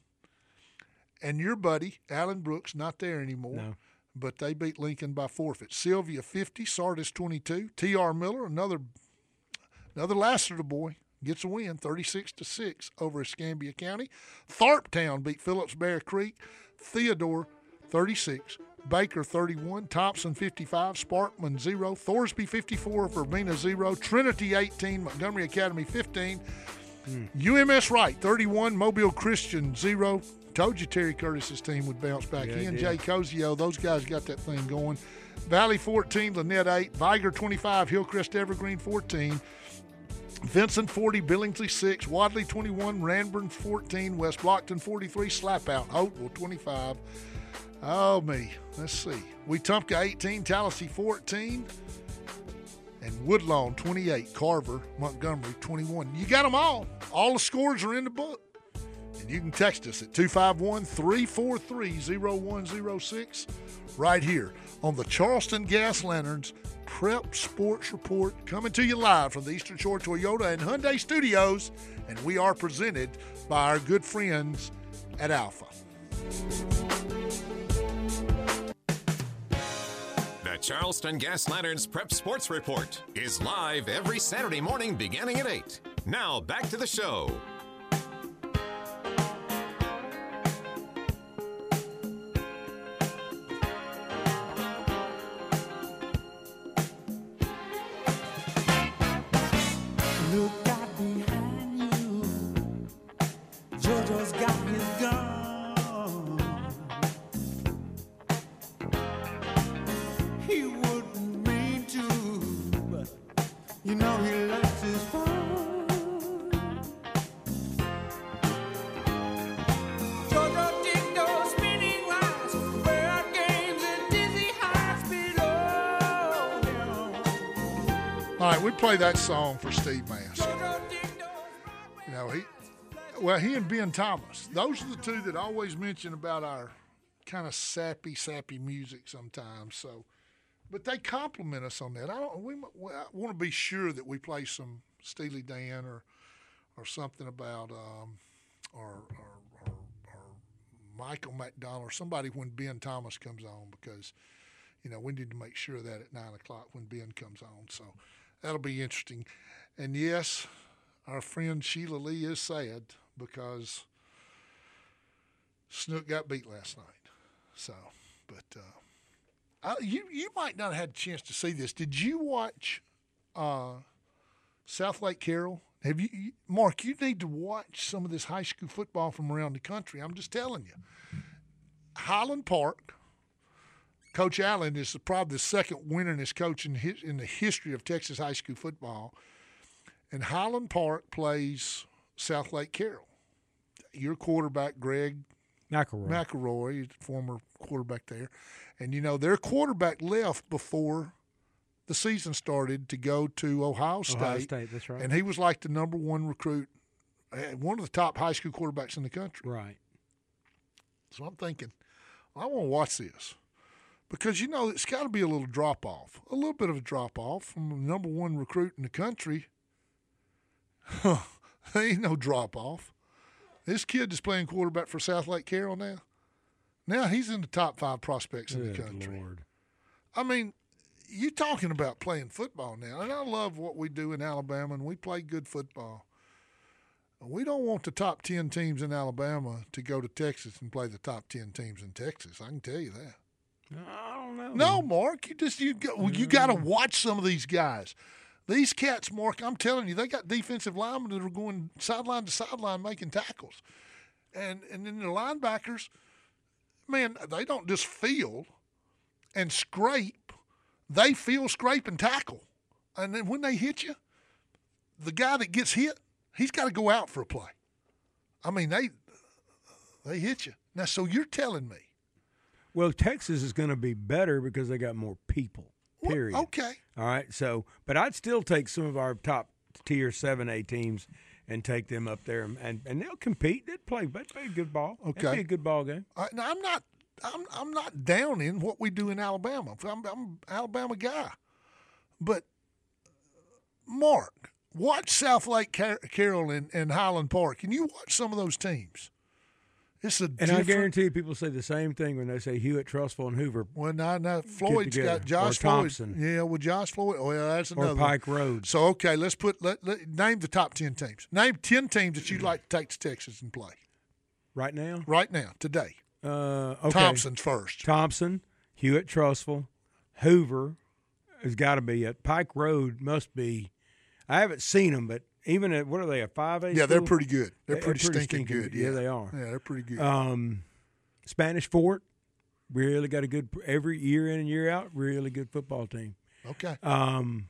And your buddy, Alan Brooks, not there anymore. No. But they beat Lincoln by forfeit. Sylvia 50, Sardis 22. T.R. Miller, another Lassiter boy, gets a win, 36-6 over Escambia County. Tharptown beat Phillips Bear Creek. Theodore 36. Baker 31. Thompson 55. Sparkman 0. Thorsby 54. Verbena 0. Trinity 18. Montgomery Academy 15. UMS Wright 31. Mobile Christian 0. Told you Terry Curtis's team would bounce back. Yeah, He and he Jay did. Cozio, those guys got that thing going. Valley 14, Lynette 8, Viger 25, Hillcrest Evergreen 14, Vincent 40, Billingsley 6, Wadley 21, Ranburn 14, West Blockton 43, Slapout, Hopeville 25. Oh, me. Let's see. Wetumpka 18, Tallahassee 14, and Woodlawn 28, Carver, Montgomery 21. You got them all. All the scores are in the book. And you can text us at 251-343-0106 right here on the Charleston Gas Lanterns Prep Sports Report, coming to you live from the Eastern Shore Toyota and Hyundai Studios, and we are presented by our good friends at Alpha. The Charleston Gas Lanterns Prep Sports Report is live every Saturday morning beginning at 8. Now back to the show. Look out behind you. JoJo's got his gun. He wouldn't mean to, but you know he likes his fun. JoJo dig those spinning lights, bird games and dizzy heights below him. All right, we play that song for Steve Mask. JoJo dig those You know, Well, he and Ben Thomas. Those are the two that I always mention about our kind of sappy music sometimes. So, but they compliment us on that. I want to be sure that we play some Steely Dan or something about or Michael McDonald or somebody when Ben Thomas comes on, because we need to make sure that at 9:00 when Ben comes on. So that'll be interesting. And yes, our friend Sheila Lee is sad because Snook got beat last night. So, but you might not have had a chance to see this. Did you watch South Lake Carroll? Have you, Mark? You need to watch some of this high school football from around the country. I'm just telling you. Highland Park. Coach Allen is probably the second winningest coach in the history of Texas high school football. And Highland Park plays South Lake Carroll. Your quarterback, Greg McElroy, former quarterback there. And, their quarterback left before the season started to go to Ohio State. Ohio State, that's right. And he was like the number one recruit, one of the top high school quarterbacks in the country. Right. So I'm thinking, I want to watch this. Because, it's got to be a little drop-off, a little bit of a drop-off from the number one recruit in the country. There ain't no drop-off. This kid is playing quarterback for South Lake Carroll now. Now he's in the top 5 prospects in the country. Lord. I mean, you talking about playing football now, and I love what we do in Alabama, and we play good football. We don't want the top 10 teams in Alabama to go to Texas and play the top 10 teams in Texas. I can tell you that. I don't know. No, Mark, you got to watch some of these guys. These cats, Mark, I'm telling you, they got defensive linemen that are going sideline to sideline making tackles. And then the linebackers, man, they don't just feel and scrape. They feel, scrape, and tackle. And then when they hit you, the guy that gets hit, he's got to go out for a play. I mean, they hit you. Now, so you're telling me. Well, Texas is going to be better because they got more people. Period. Well, okay. All right. So, but I'd still take some of our top tier 7A teams and take them up there, and they'll compete. They'd play a good ball. Okay. It'd be a good ball game. Now, I'm not downing what we do in Alabama. I'm an Alabama guy, but Mark, watch South Lake Carroll and Highland Park, and you watch some of those teams. And I guarantee you people say the same thing when they say Hewitt, Trussville, and Hoover. Well, now Floyd's got Josh or Thompson. Floyd. Yeah, well, Josh Floyd. Oh, yeah, that's another or Pike Road. So, okay, let's name the top 10 teams. Name 10 teams that you'd like to take to Texas and play. Right now? Right now, today. Okay. Thompson's first. Thompson, Hewitt, Trussville, Hoover has got to be it. Pike Road must be. I haven't seen them, but even at, what are they, a 5A? Yeah, school? they're pretty good. They're pretty stinking good. Yeah, they are. Yeah, they're pretty good. Spanish Fort, really got a good, every year in and year out, really good football team. Okay. I'm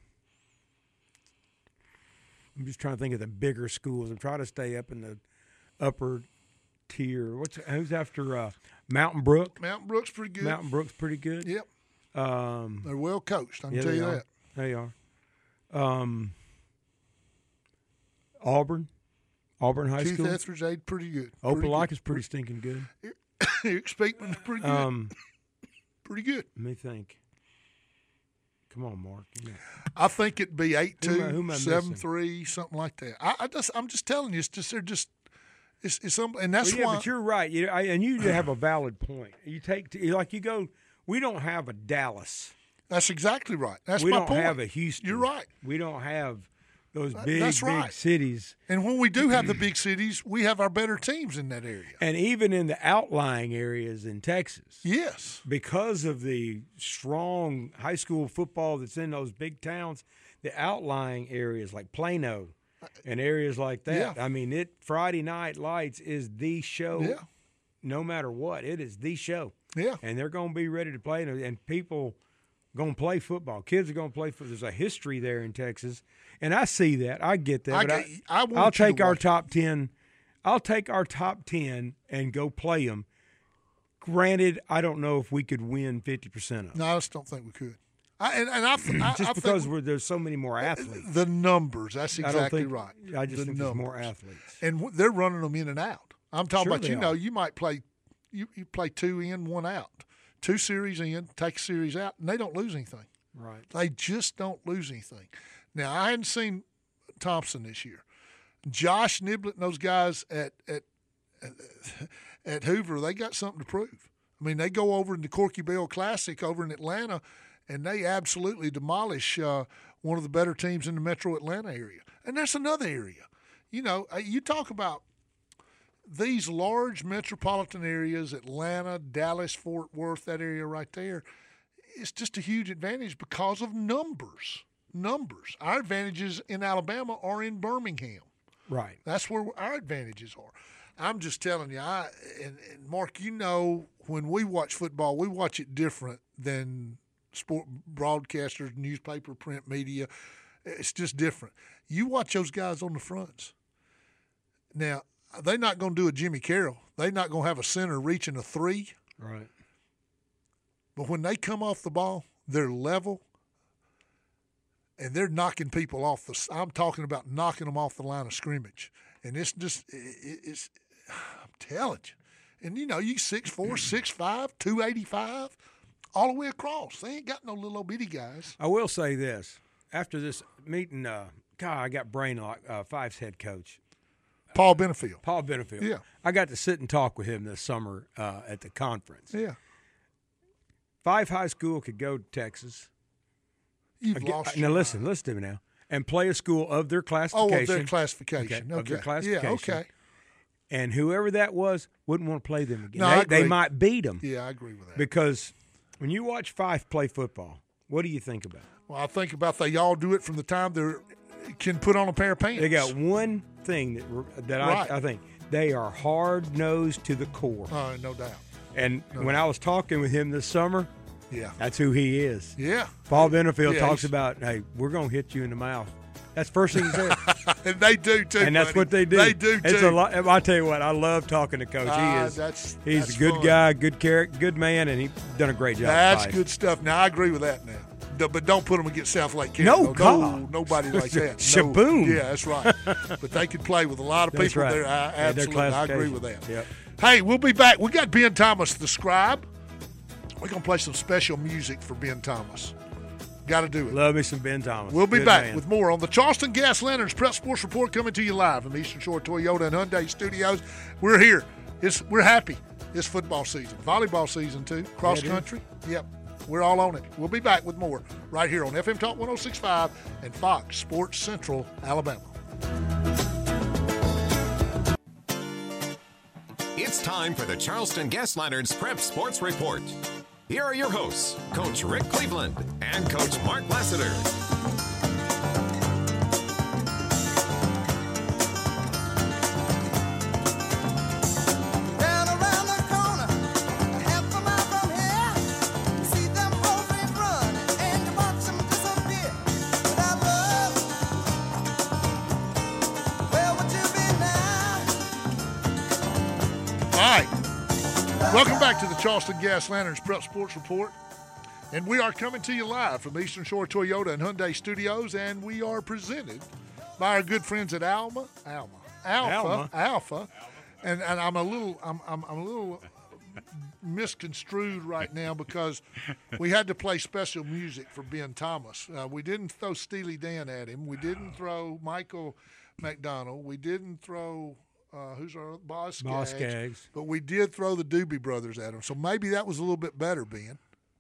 just trying to think of the bigger schools. I'm trying to stay up in the upper tier. Who's after Mountain Brook? Mountain Brook's pretty good. Mountain Brook's pretty good. Yep. They're well coached. I can tell you that. They are. Auburn High Keith School. Keith Etheridge, pretty good. Opelika's pretty stinking good. Eric Speakman's pretty good. Pretty good. Let me think. Come on, Mark. I think it'd be 8-2, who am I 7-3, something like that. I'm just telling you, it's some, and that's why. But you're right. And you have a valid point. You go. We don't have a Dallas. That's exactly right. That's we my don't point. have a Houston. You're right. We don't have those big cities. And when we do have the big cities, we have our better teams in that area. And even in the outlying areas in Texas. Yes. Because of the strong high school football that's in those big towns, the outlying areas like Plano and areas like that. Yeah. I mean, Friday Night Lights is the show. Yeah. No matter what, it is the show. Yeah. And they're going to be ready to play, and people going to play football. Kids are going to play football. There's a history there in Texas, and I see that. I get that. I'll take our top 10. I'll take our top 10 and go play them. Granted, I don't know if we could win 50% of them. No, I just don't think we could. Just I because think there's so many more athletes. the numbers. That's I don't exactly think- right. I just The think there's more numbers. athletes. And they're running them in and out. I'm talking Sure about, they are. you might play you play 2 in, 1 out. 2 series in, take a series out, and they don't lose anything. Right. They just don't lose anything. Now, I hadn't seen Thompson this year. Josh Niblett and those guys at Hoover, they got something to prove. I mean, they go over in the Corky Bell Classic over in Atlanta, and they absolutely demolish one of the better teams in the metro Atlanta area. And that's another area. You talk about these large metropolitan areas, Atlanta, Dallas, Fort Worth, that area right there, it's just a huge advantage because of numbers. Numbers. Our advantages in Alabama are in Birmingham. Right. That's where our advantages are. I'm just telling you, and Mark, when we watch football, we watch it different than sport broadcasters, newspaper, print media. It's just different. You watch those guys on the fronts. Now, they're not going to do a Jimmy Carroll. They're not going to have a center reaching a 3. Right. But when they come off the ball, they're level, and they're knocking people off I'm talking about knocking them off the line of scrimmage. And it's just, I'm telling you. And, you 6'4", 6'5", 285, all the way across. They ain't got no little old bitty guys. I will say this. After this meeting, I got brain lock, Five's head coach. Paul Benefield. Paul Benefield. Yeah. I got to sit and talk with him this summer at the conference. Yeah. Five High School could go to Texas. You've lost Now your listen to me now. And play a school of their Oh, classification. of their classification. Okay, of their classification. Yeah, okay. And whoever that was wouldn't want to play them again. No, I they agree. might beat them. Yeah, I agree with that. Because when you watch Fife play football, what do you think about? Well, I think about they all do it from the time they can put on a pair of pants. They got one thing that Right. I think. They are hard-nosed to the core. No doubt. And when I was talking with him this summer, Yeah. that's who he is. Yeah. Paul Benefield Yeah, talks he's- about, hey, we're going to hit you in the mouth. That's the first thing he said. And they do, too, And that's buddy. what they do. They do, too. It's a lot. I tell you what, I love talking to Coach. That's He's a good fun. guy, good character, good man, and he's done a great job. That's at Fife. good stuff. Now, I agree with that now. But don't put them against South Lake County. No, God. Nobody like that. No. Shaboom. Yeah, that's right. But they could play with a lot of That's people right. there. Yeah, their Absolutely. I agree with that. Yep. Hey, we'll be back. We got Ben Thomas, the scribe. We're going to play some special music for Ben Thomas. Got to do it. Love me some Ben Thomas. We'll be Good back man. with more on the Charleston Gas Lanterns Prep Sports Report coming to you live from Eastern Shore Toyota and Hyundai Studios. We're here. We're happy. It's football season, volleyball season too, cross Yeah, it is. country. Yep, we're all on it. We'll be back with more right here on FM Talk 106.5 and Fox Sports Central, Alabama. It's time for the Charleston Gas Lanterns Prep Sports Report. Here are your hosts, Coach Rick Cleveland and Coach Mark Lassiter. Down around the corner, half a mile from here, you see them roses running, and you watch them disappear. Without love, where would you be now? All right. Welcome back to the Charleston Gas Lanterns Prep Sports Report. And we are coming to you live from Eastern Shore Toyota and Hyundai Studios, and we are presented by our good friends at Alpha. And I'm a little misconstrued right now because we had to play special music for Ben Thomas. We didn't throw Steely Dan at him. We didn't throw Michael McDonald. We didn't throw who's our Boss Skaggs. But we did throw the Doobie Brothers at him. So maybe that was a little bit better, Ben.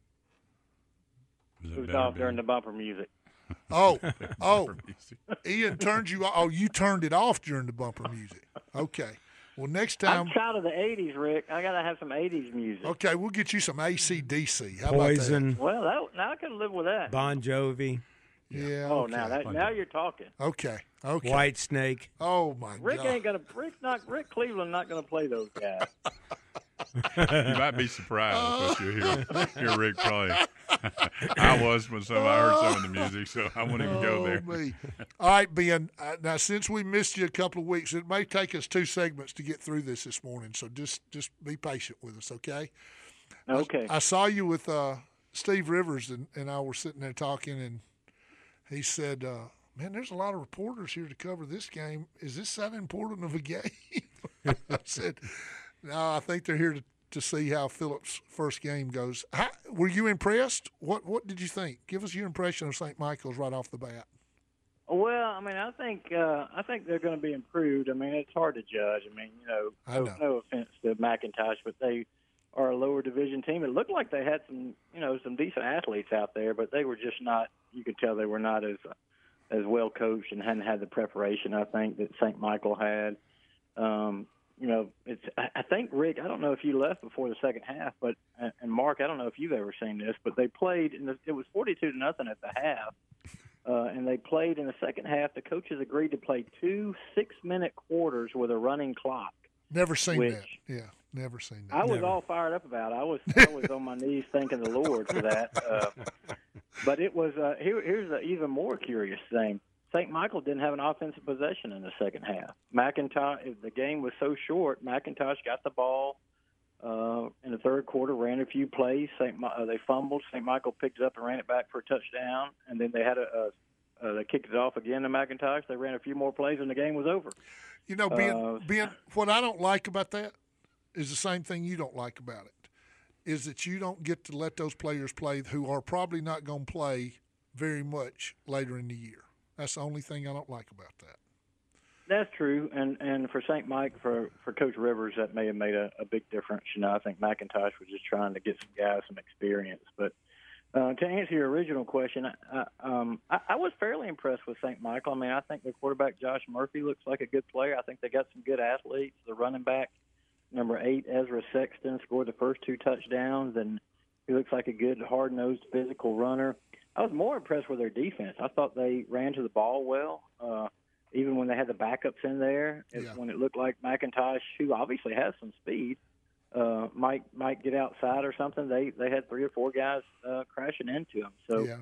Who's off during the bumper music? Oh, Ian turned you. Oh, you turned it off during the bumper music. Okay. Well, next time. I'm proud of the 80s, Rick. I got to have some 80s music. Okay, we'll get you some AC/DC. How Poison, Well, now I can live with that. Bon Jovi, about that? Yeah. Oh, okay. now you're talking. Okay. White Snake. Oh my Rick God. Rick Cleveland not gonna play those guys. You might be surprised what you hear Rick play. I was when I heard some of the music, so I won't even go there. Me. All right, Ben. Now, since we missed you a couple of weeks, it may take us 2 segments to get through this morning. So just be patient with us, okay? Okay. I saw you with Steve Rivers and I were sitting there talking, and he said, man, there's a lot of reporters here to cover this game. Is this that important of a game? I said, no, I think they're here to see how Phillips' first game goes. Were you impressed? What did you think? Give us your impression of St. Michael's right off the bat. Well, I mean, I think they're going to be improved. I mean, it's hard to judge. I mean, no offense to McIntosh, but they are a lower division team. It looked like they had some decent athletes out there, but they were just not. You could tell they were not as well coached and hadn't had the preparation, I think, that St. Michael had. I think, Rick, I don't know if you left before the second half, but and Mark, I don't know if you've ever seen this, but they played it was 42-0 at the half, and they played in the second half. The coaches agreed to play 2 6-minute quarters with a running clock. Never seen that. Yeah, never seen that. I was all fired up about it. I was on my knees thanking the Lord for that. But it was here's the even more curious thing. St. Michael didn't have an offensive possession in the second half. McIntosh, the game was so short, McIntosh got the ball in the third quarter, ran a few plays. They fumbled. St. Michael picked it up and ran it back for a touchdown, and then they had they kicked it off again to McIntosh. They ran a few more plays, and the game was over. You know, Ben, what I don't like about that is the same thing you don't like about it, is that you don't get to let those players play who are probably not going to play very much later in the year. That's the only thing I don't like about that. That's true, and for St. Mike, for Coach Rivers, that may have made a big difference. I think McIntosh was just trying to get some guys some experience. But to answer your original question, I was fairly impressed with St. Michael. I mean, I think the quarterback, Josh Murphy, looks like a good player. I think they got some good athletes. The running back, number 8, Ezra Sexton, scored the first 2 touchdowns, and he looks like a good, hard-nosed, physical runner. I was more impressed with their defense. I thought they ran to the ball well, even when they had the backups in there. When it looked like McIntosh, who obviously has some speed, might get outside or something. They had 3 or 4 guys crashing into him.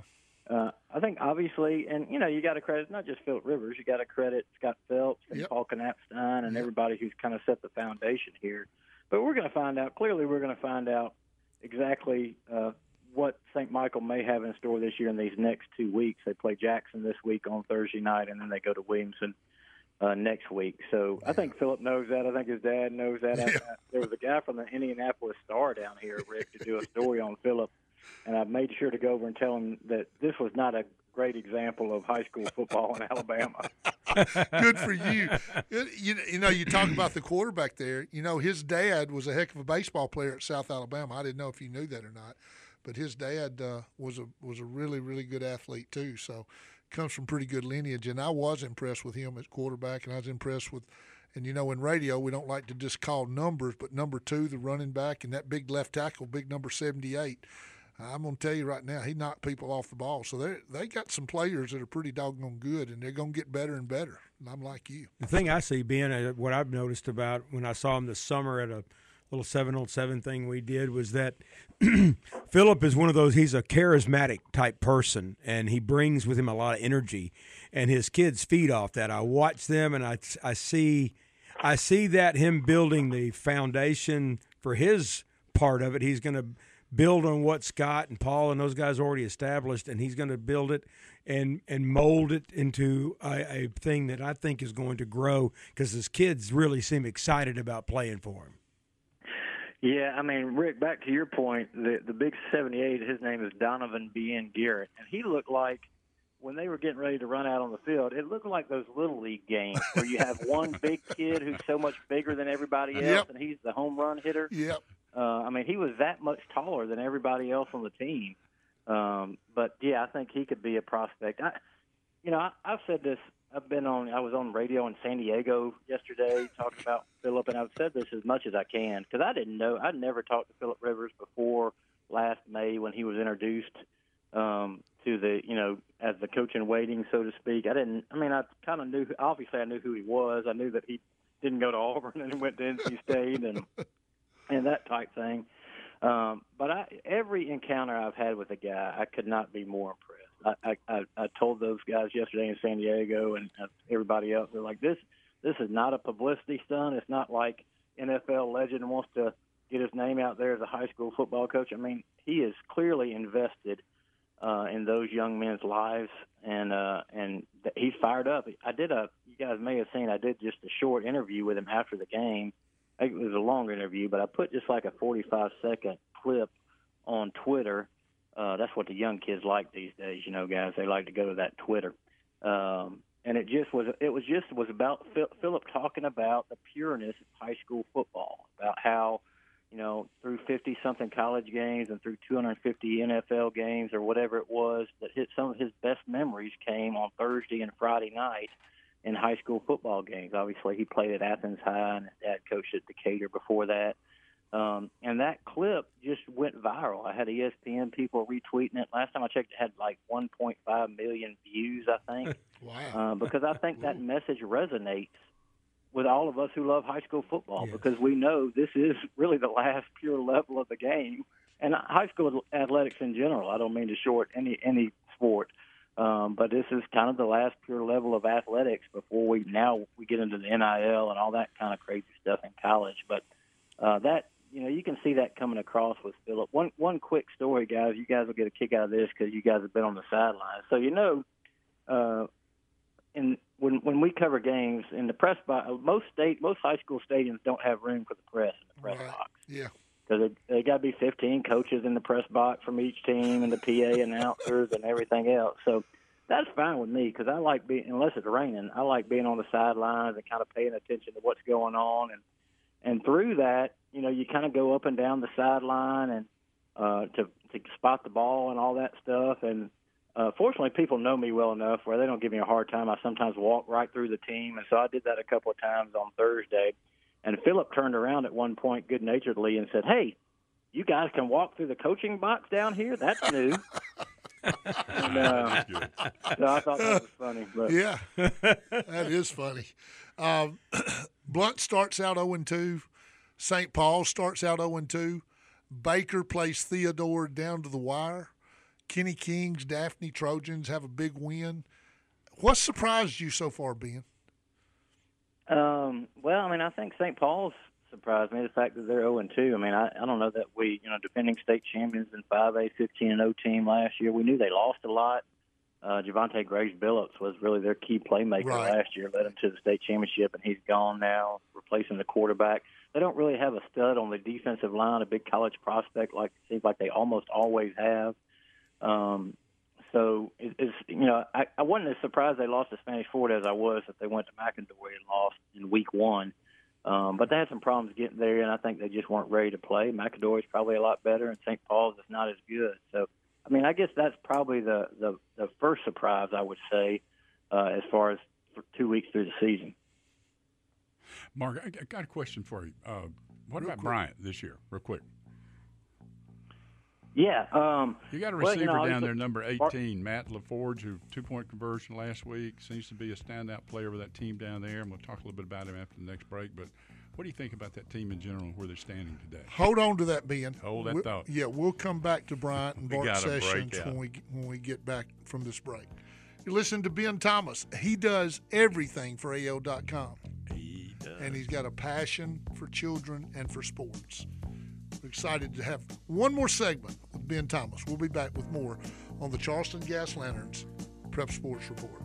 So I think obviously, and you got to credit not just Philip Rivers, you got to credit Scott Phelps and Paul Knappstein and everybody who's kind of set the foundation here. But we're going to find out. Clearly, we're going to find out exactly what St. Michael may have in store this year in these next 2 weeks. They play Jackson this week on Thursday night, and then they go to Williamson next week. So I think Philip knows that. I think his dad knows that. There was a guy from the Indianapolis Star down here, Rick, to do a story on Philip, and I made sure to go over and tell him that this was not a great example of high school football in Alabama. Good for you. You talk about the quarterback there. His dad was a heck of a baseball player at South Alabama. I didn't know if you knew that or not. But his dad was a really, really good athlete too. So comes from pretty good lineage. And I was impressed with him as quarterback, and I was impressed with – and, in radio we don't like to just call numbers, but number 2, the running back, and that big left tackle, big number 78, I'm going to tell you right now, he knocked people off the ball. So they got some players that are pretty doggone good, and they're going to get better and better. And I'm like you. The thing I see being what I've noticed about when I saw him this summer at a little 7-on-7 thing we did was that Philip is one of those, he's a charismatic type person, and he brings with him a lot of energy, and his kids feed off that. I watch them, and I see that him building the foundation for his part of it. He's going to build on what Scott and Paul and those guys already established, and he's going to build it and mold it into a thing that I think is going to grow because his kids really seem excited about playing for him. Yeah, I mean, Rick, back to your point, the big 78, his name is Donovan B.N. Garrett, and he looked like when they were getting ready to run out on the field, it looked like those Little League games where you have one big kid who's so much bigger than everybody else, and he's the home run hitter. Yep. I mean, he was that much taller than everybody else on the team. But, yeah, I think he could be a prospect. I've said this. I was on radio in San Diego yesterday talking about Philip, and I've said this as much as I can because I didn't know. I'd never talked to Philip Rivers before last May when he was introduced to as the coach in waiting, so to speak. I kind of knew. Obviously, I knew who he was. I knew that he didn't go to Auburn and went to NC State and that type thing. But every encounter I've had with the guy, I could not be more impressed. I told those guys yesterday in San Diego and everybody else, they're like, this is not a publicity stunt. It's not like NFL legend wants to get his name out there as a high school football coach. I mean, he is clearly invested in those young men's lives, and he's fired up. You guys may have seen, I did just a short interview with him after the game. It was a longer interview, but I put just like a 45-second clip on Twitter. That's what the young kids like these days, guys. They like to go to that Twitter. And it was about Philip talking about the pureness of high school football, about how, through 50-something college games and through 250 NFL games or whatever it was, that some of his best memories came on Thursday and Friday night in high school football games. Obviously, he played at Athens High, and his dad coached at Decatur before that. And that clip just went viral. I had ESPN people retweeting it. Last time I checked, it had like 1.5 million views, I think. Wow. Because I think that message resonates with all of us who love high school football, because we know this is really the last pure level of the game. And high school athletics in general, I don't mean to short any sport, but this is kind of the last pure level of athletics before we get into the NIL and all that kind of crazy stuff in college. But that, you can see that coming across with Philip. One quick story, guys. You guys will get a kick out of this because you guys have been on the sidelines. So, when we cover games in the press box, most high school stadiums don't have room for the press in the press box. Yeah. Because they got to be 15 coaches in the press box from each team and the PA announcers and everything else. So that's fine with me because I like being, unless it's raining, I like being on the sidelines and kind of paying attention to what's going on. And through that, you kind of go up and down the sideline and to spot the ball and all that stuff. And fortunately, people know me well enough where they don't give me a hard time. I sometimes walk right through the team, and so I did that a couple of times on Thursday. And Philip turned around at one point good-naturedly and said, "Hey, you guys can walk through the coaching box down here? That's new." And, so I thought that was funny. But. Yeah, that is funny. Blunt starts out 0-2. St. Paul starts out 0-2. Baker plays Theodore down to the wire. Kenny King's Daphne Trojans have a big win. What surprised you so far, Ben? Well, I think St. Paul's surprised me, the fact that they're 0-2. I don't know that we, defending state champions in 5A, 15-0 team last year, we knew they lost a lot. Javante Graves-Billups was really their key playmaker last year, led them to the state championship, and he's gone now, replacing the quarterback. They don't really have a stud on the defensive line, a big college prospect like it seems like they almost always have. So I wasn't as surprised they lost to Spanish Fort as I was that they went to McIndory and lost in week 1. But they had some problems getting there, and I think they just weren't ready to play. McIndory's probably a lot better, and St. Paul's is not as good. So, I guess that's probably the first surprise, I would say, as far as 2 weeks through the season. Mark, I got a question for you. What about Bryant this year, real quick? Yeah. You got a receiver down there, number 18, Matt LaForge, who 2-point conversion last week. Seems to be a standout player with that team down there. I'm going to talk a little bit about him after the next break. But what do you think about that team in general and where they're standing today? Hold on to that, Ben. Hold that thought. Yeah, we'll come back to Bryant and Bart Sessions when we get back from this break. You listen to Ben Thomas. He does everything for AL.com. He does. And he's got a passion for children and for sports. We're excited to have one more segment with Ben Thomas. We'll be back with more on the Charleston Gas Lanterns Prep Sports Report.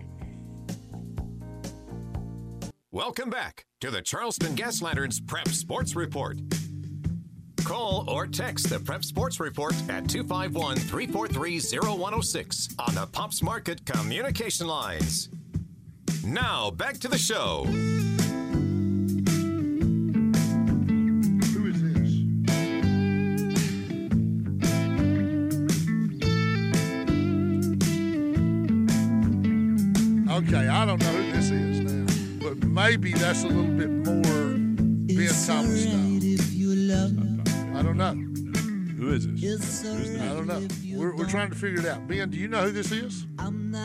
Welcome back to the Charleston Gas Lanterns Prep Sports Report. Call or text the Prep Sports Report at 251-343-0106 on the Pops Market Communication Lines. Now, back to the show. Who is this? Okay, I don't know who this is now, but maybe that's a little bit more Ben Thomas style. I don't know. Who is this? I don't know. We're trying to figure it out. Ben, do you know who this is? Is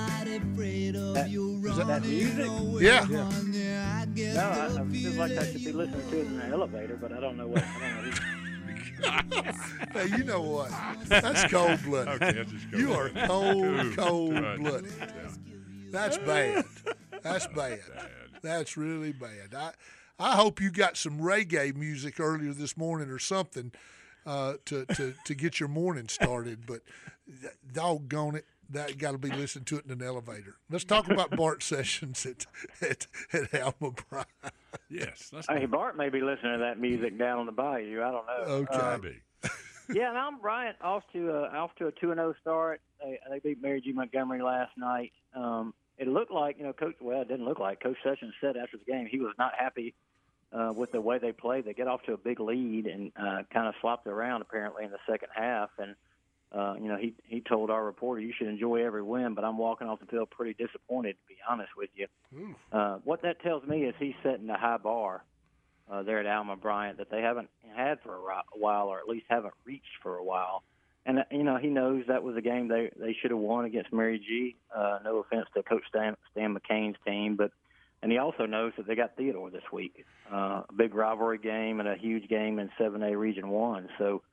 that music? Yeah. No, I feel like I should be listening to it in the elevator, but I don't know what. Hey, you know what? That's cold-blooded. Okay, I'll just go You with are it. cold-blooded. That's bad. That's bad. That's really bad. I hope you got some reggae music earlier this morning or something to get your morning started. But doggone it, that got to be listening to it in an elevator. Let's talk about Bart Sessions at Alma Bryant. Yes. Hey, Bart may be listening to that music down on the bayou. I don't know. Okay. Yeah, and Alma Bryant off to a 2-0 start. They beat Mary G. Montgomery last night. It looked like, Coach. Well, it didn't look like. Coach Sessions said after the game he was not happy with the way they played. They get off to a big lead and kind of slopped around apparently in the second half. And he told our reporter, "You should enjoy every win, but I'm walking off the field pretty disappointed, to be honest with you." What that tells me is he's setting a high bar there at Alma Bryant that they haven't had for a while, or at least haven't reached for a while. And, he knows that was a game they should have won against Mary G. No offense to Coach Stan McCain's team, and he also knows that they got Theodore this week, a big rivalry game and a huge game in 7A Region 1. So,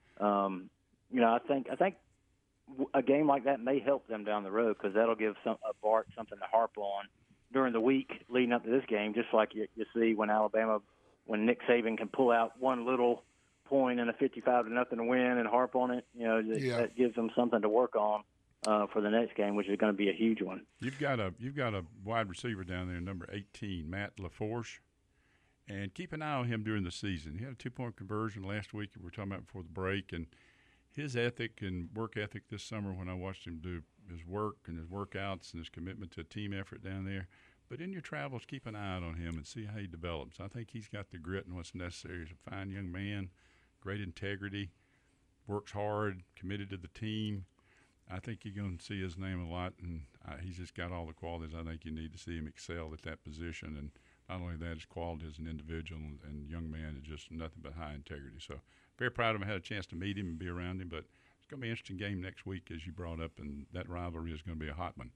I think a game like that may help them down the road because that'll give Bart something to harp on during the week leading up to this game, just like you see when Nick Saban can pull out one little point in a 55-0 win and harp on it. That gives them something to work on for the next game, which is going to be a huge one. You've got a wide receiver down there, number 18, Matt LaForge, and keep an eye on him during the season. He had a 2-point conversion last week we were talking about before the break, and his ethic and work ethic this summer when I watched him do his work and his workouts and his commitment to a team effort down there. But in your travels, keep an eye out on him and see how he develops. I think he's got the grit and what's necessary. He's a fine young man, great integrity, works hard, committed to the team. I think you're going to see his name a lot, and he's just got all the qualities I think you need to see him excel at that position. And not only that, his quality as an individual and young man is just nothing but high integrity. So very proud of him. I had a chance to meet him and be around him, but it's going to be an interesting game next week, as you brought up, and that rivalry is going to be a hot one.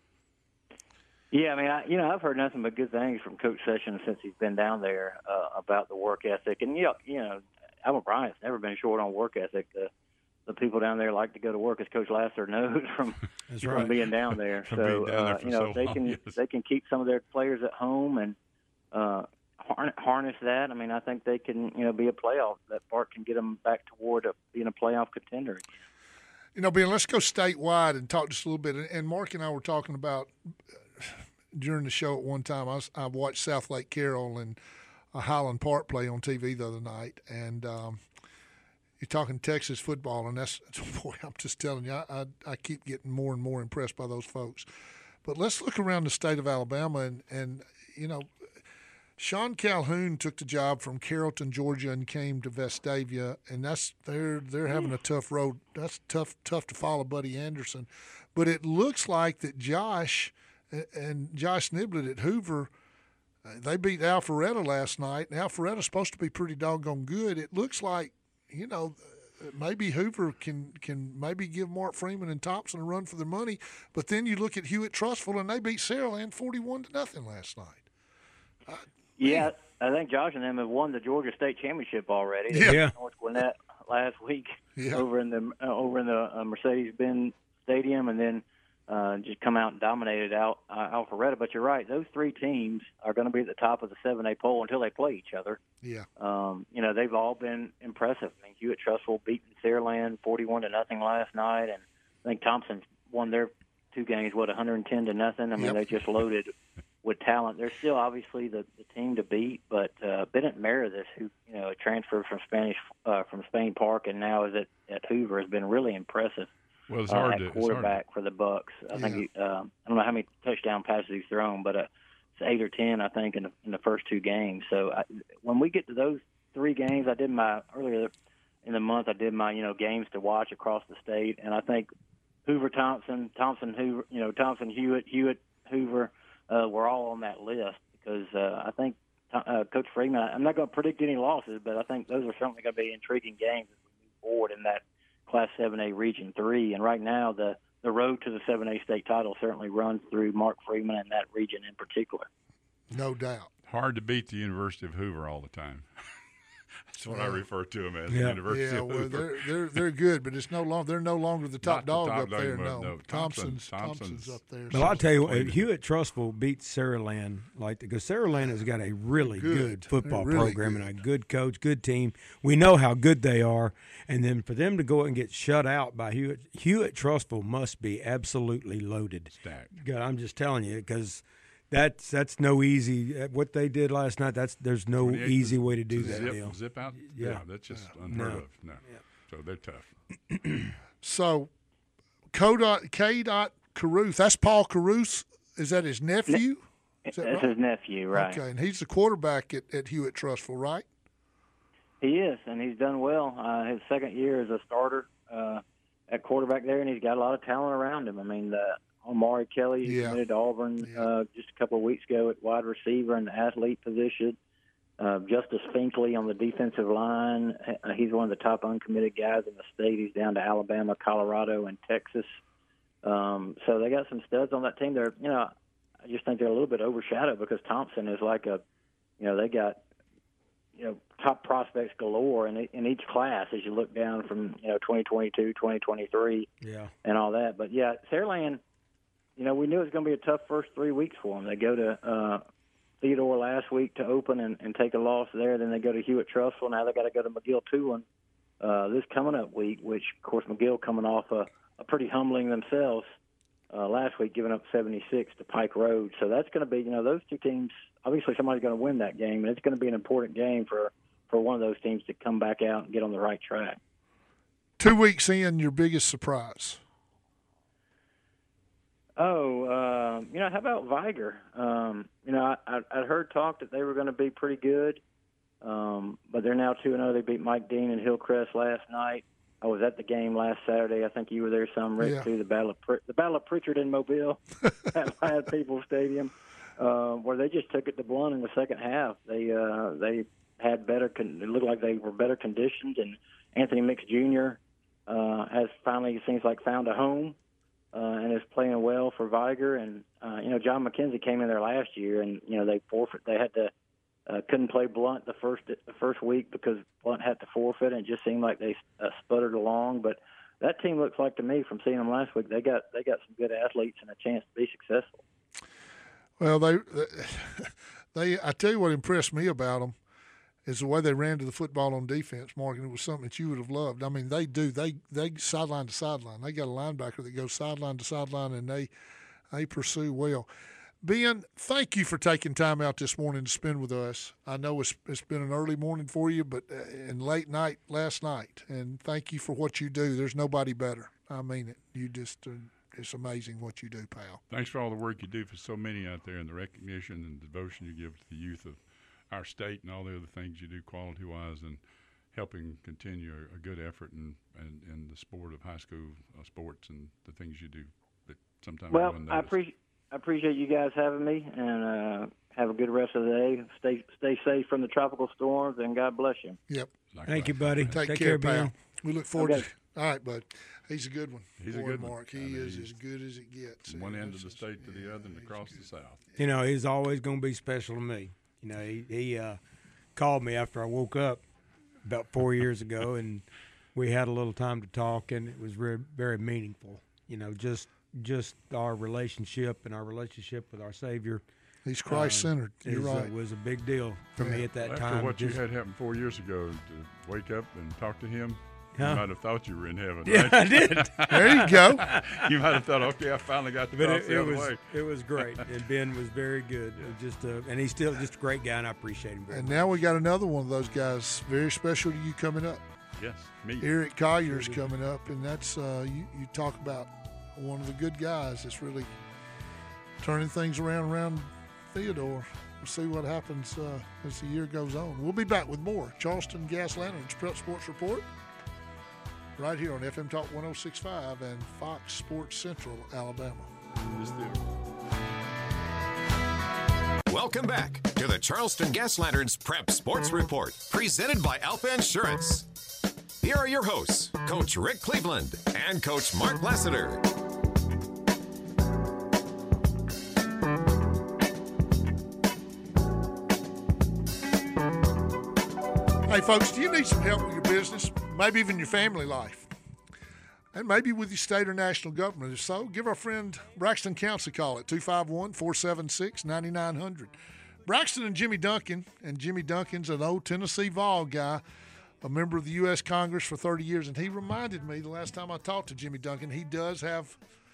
Yeah, I mean, I've heard nothing but good things from Coach Sessions since he's been down there about the work ethic. And, Alma Bryant's never been short on work ethic. The people down there like to go to work, as Coach Lasser knows from being down there. So, they can keep some of their players at home and harness that. I mean, I think they can, be a playoff, that Bart can get them back toward being a playoff contender again. Ben, let's go statewide and talk just a little bit. And Mark and I were talking about during the show at one time. I watched South Lake Carroll and Highland Park play on TV the other night, and you're talking Texas football, and that's boy, I'm just telling you, I keep getting more and more impressed by those folks. But let's look around the state of Alabama, and Sean Calhoun took the job from Carrollton, Georgia, and came to Vestavia, and they're having a tough road. That's tough to follow Buddy Anderson, but it looks like that Josh Niblett at Hoover, they beat Alpharetta last night, and Alpharetta's supposed to be pretty doggone good. It looks like, maybe Hoover can maybe give Mark Freeman and Thompson a run for their money, but then you look at Hewitt-Trussville, and they beat Saraland 41-0 last night. Yeah, I think Josh and them have won the Georgia State Championship already. Yeah. North Gwinnett last week over in the Mercedes-Benz Stadium, and then just come out and dominated Alpharetta. But you're right; those three teams are going to be at the top of the 7A poll until they play each other. Yeah. They've all been impressive. I mean, Hewitt-Trussville beating Saraland 41-0 last night, and I think Thompson won their two games 110-0. I mean, they just loaded with talent. They're still obviously the team to beat, but Bennett Meredith, who transferred from Spain Park and now is at Hoover, has been really impressive. Well, it's hard at quarterback for the Bucks. I think I don't know how many touchdown passes he's thrown, but it's 8 or 10, I think, in the first two games. So when we get to those three games, I did earlier in the month. I did my games to watch across the state, and I think Hoover, Thompson, Hoover, Thompson, Hewitt, Hoover were all on that list because I think Coach Freeman. I'm not going to predict any losses, but I think those are certainly going to be intriguing games as we move forward in that Class 7A Region 3. And right now, the road to the 7A state title certainly runs through Mark Freeman and that region in particular. No doubt. Hard to beat the University of Hoover all the time. That's what I refer to them as. Yeah. The University Yeah, of well, Hoover. they're good, but it's no longer they're no longer the top Not the dog top up dog, there. but No, Thompson's up there. But I'll tell you what, Played it. Hewitt-Trussville beat Saraland because Saraland has got a really good football They're really program good. and a good coach, good team. We know how good they are, and then for them to go and get shut out by Hewitt-Trussville must be absolutely loaded. Stacked. God, I'm just telling you because that's no easy. What they did last night, there's no 28 easy way to do that zip, deal. Zip out? Yeah. That's just unheard No. of. No. So they're tough. So, K. Caruth, that's Paul Caruth. Is that his nephew? Is that That's right? his nephew, right? Okay, and he's the quarterback at Hewitt-Trussville, right? He is, and he's done well. His second year as a starter at quarterback there, and he's got a lot of talent around him. I mean, Omari Kelly who Yeah. committed to Auburn just a couple of weeks ago at wide receiver in the athlete position. Justice Finkley on the defensive line. He's one of the top uncommitted guys in the state. He's down to Alabama, Colorado, and Texas. So they got some studs on that team. They're, I just think they're a little bit overshadowed because Thompson is like they got, top prospects galore in each class as you look down from, 2022, 2023, and all that. But, yeah, Saraland, we knew it was going to be a tough first 3 weeks for them. They go to Theodore last week to open and take a loss there. Then they go to Hewitt-Trussville. Now they got to go to McGill-Toolen this coming up week, which, of course, McGill coming off a pretty humbling themselves last week, giving up 76 to Pike Road. So that's going to be, those two teams, obviously somebody's going to win that game, and it's going to be an important game for one of those teams to come back out and get on the right track. 2 weeks in, your biggest surprise? How about Viger? I'd heard talk that they were going to be pretty good, but they're now 2-0. They beat Mike Dean and Hillcrest last night. I was at the game last Saturday. I think you were there some, Rick, too. The Battle of Pritchard in Mobile at Mad People Stadium, where they just took it to Blunt in the second half. They had better. It looked like they were better conditioned, and Anthony Mix Jr. Has finally, it seems like, found a home. And is playing well for Viger. And, John McKenzie came in there last year, and, they forfeit. They had to couldn't play Blunt the first week because Blunt had to forfeit, and it just seemed like they sputtered along. But that team looks like, to me, from seeing them last week, they got some good athletes and a chance to be successful. Well, I tell you what impressed me about them is the way they ran to the football on defense, Mark, and it was something that you would have loved. I mean, they sideline to sideline. They got a linebacker that goes sideline to sideline, and they pursue well. Ben, thank you for taking time out this morning to spend with us. I know it's been an early morning for you, but and late night last night, and thank you for what you do. There's nobody better. I mean it. You just it's amazing what you do, pal. Thanks for all the work you do for so many out there and the recognition and devotion you give to the youth of our state and all the other things you do quality-wise and helping continue a good effort in the sport of high school sports and the things you do that sometimes Well, everyone knows. I appreciate you guys having me, and have a good rest of the day. Stay safe from the tropical storms, and God bless you. Yep. Thank you, buddy. Take care, pal. Ben. We look forward Okay. to. All right, bud. He's a good one. He's a Boy, good one. Mark. I He mean, is he's as good as it gets. From one end of It's the just- state to the other and he's across good. the south. He's always going to be special to me. He called me after I woke up about 4 years ago, and we had a little time to talk, and it was very, very meaningful. Just our relationship and our relationship with our Savior. He's Christ-centered. You're right. Was a big deal for me at that After time. what you had happen 4 years ago, to wake up and talk to him, Huh? you might have thought you were in heaven, Yeah, right? I did. There you go. You might have thought, okay, I finally got to But cross it the other was way. it was great, and Ben was very good. And he's still just a great guy, and I appreciate him very And much. now we got another one of those guys, very special to you coming up. Yes, me. Eric Collier's coming up, and that's you talk about one of the good guys that's really turning things around Theodore. We'll see what happens as the year goes on. We'll be back with more Charleston Gas Lanterns Prep Sports Report right here on FM Talk 106.5 and Fox Sports Central, Alabama. Just there. Welcome back to the Charleston Gas Lanterns Prep Sports Report, presented by Alpha Insurance. Here are your hosts, Coach Rick Cleveland and Coach Mark Lassiter. Hey, folks, do you need some help with your business, maybe even your family life, and maybe with your state or national government? If so, give our friend Braxton Counts a call at 251-476-9900. Braxton and Jimmy Duncan's an old Tennessee Vol guy, a member of the U.S. Congress for 30 years, and he reminded me the last time I talked to Jimmy Duncan, he does have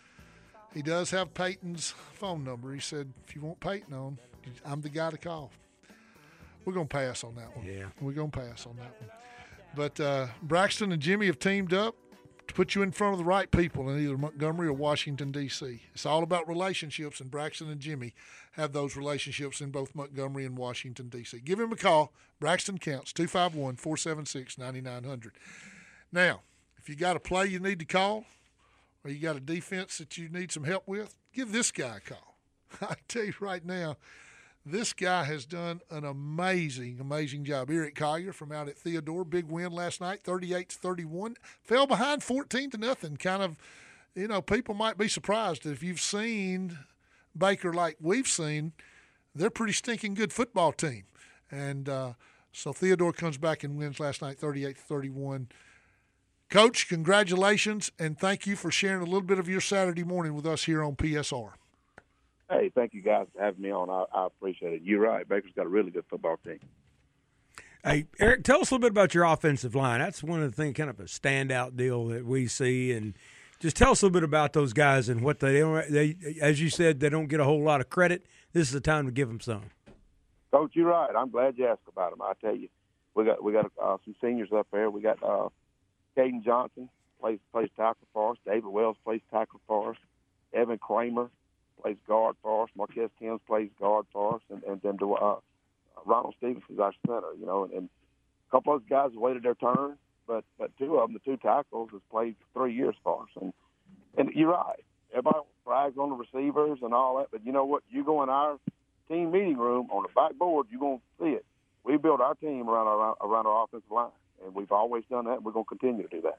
Peyton's phone number. He said, if you want Peyton on, I'm the guy to call. We're going to pass on that one. Yeah. We're going to pass on that one. But Braxton and Jimmy have teamed up to put you in front of the right people in either Montgomery or Washington, D.C. It's all about relationships, and Braxton and Jimmy have those relationships in both Montgomery and Washington, D.C. Give him a call. Braxton Counts, 251-476-9900. Now, if you got a play you need to call or you got a defense that you need some help with, give this guy a call. I tell you right now, this guy has done an amazing, amazing job. Eric Collier from out at Theodore, big win last night, 38-31. Fell behind 14-0. Kind of, people might be surprised if you've seen Baker like we've seen. They're a pretty stinking good football team. And so Theodore comes back and wins last night, 38-31. Coach, congratulations, and thank you for sharing a little bit of your Saturday morning with us here on PSR. Hey, thank you guys for having me on. I appreciate it. You're right. Baker's got a really good football team. Hey, Eric, tell us a little bit about your offensive line. That's one of the things, kind of a standout deal that we see. And just tell us a little bit about those guys and what they as you said, they don't get a whole lot of credit. This is the time to give them some. Coach, you're right. I'm glad you asked about them. I tell you, we got some seniors up there. We got Caden Johnson plays tackle for us. David Wells plays tackle for us. Evan Kramer plays guard for us. Marquez Timms plays guard for us, and then Ronald Stevens is our center. And a couple of those guys have waited their turn, but two of them, the two tackles, has played 3 years for us. And you're right. Everybody brags on the receivers and all that, but you know what? You go in our team meeting room on the backboard, you're gonna see it. We build our team around our offensive line, and we've always done that, and we're gonna continue to do that.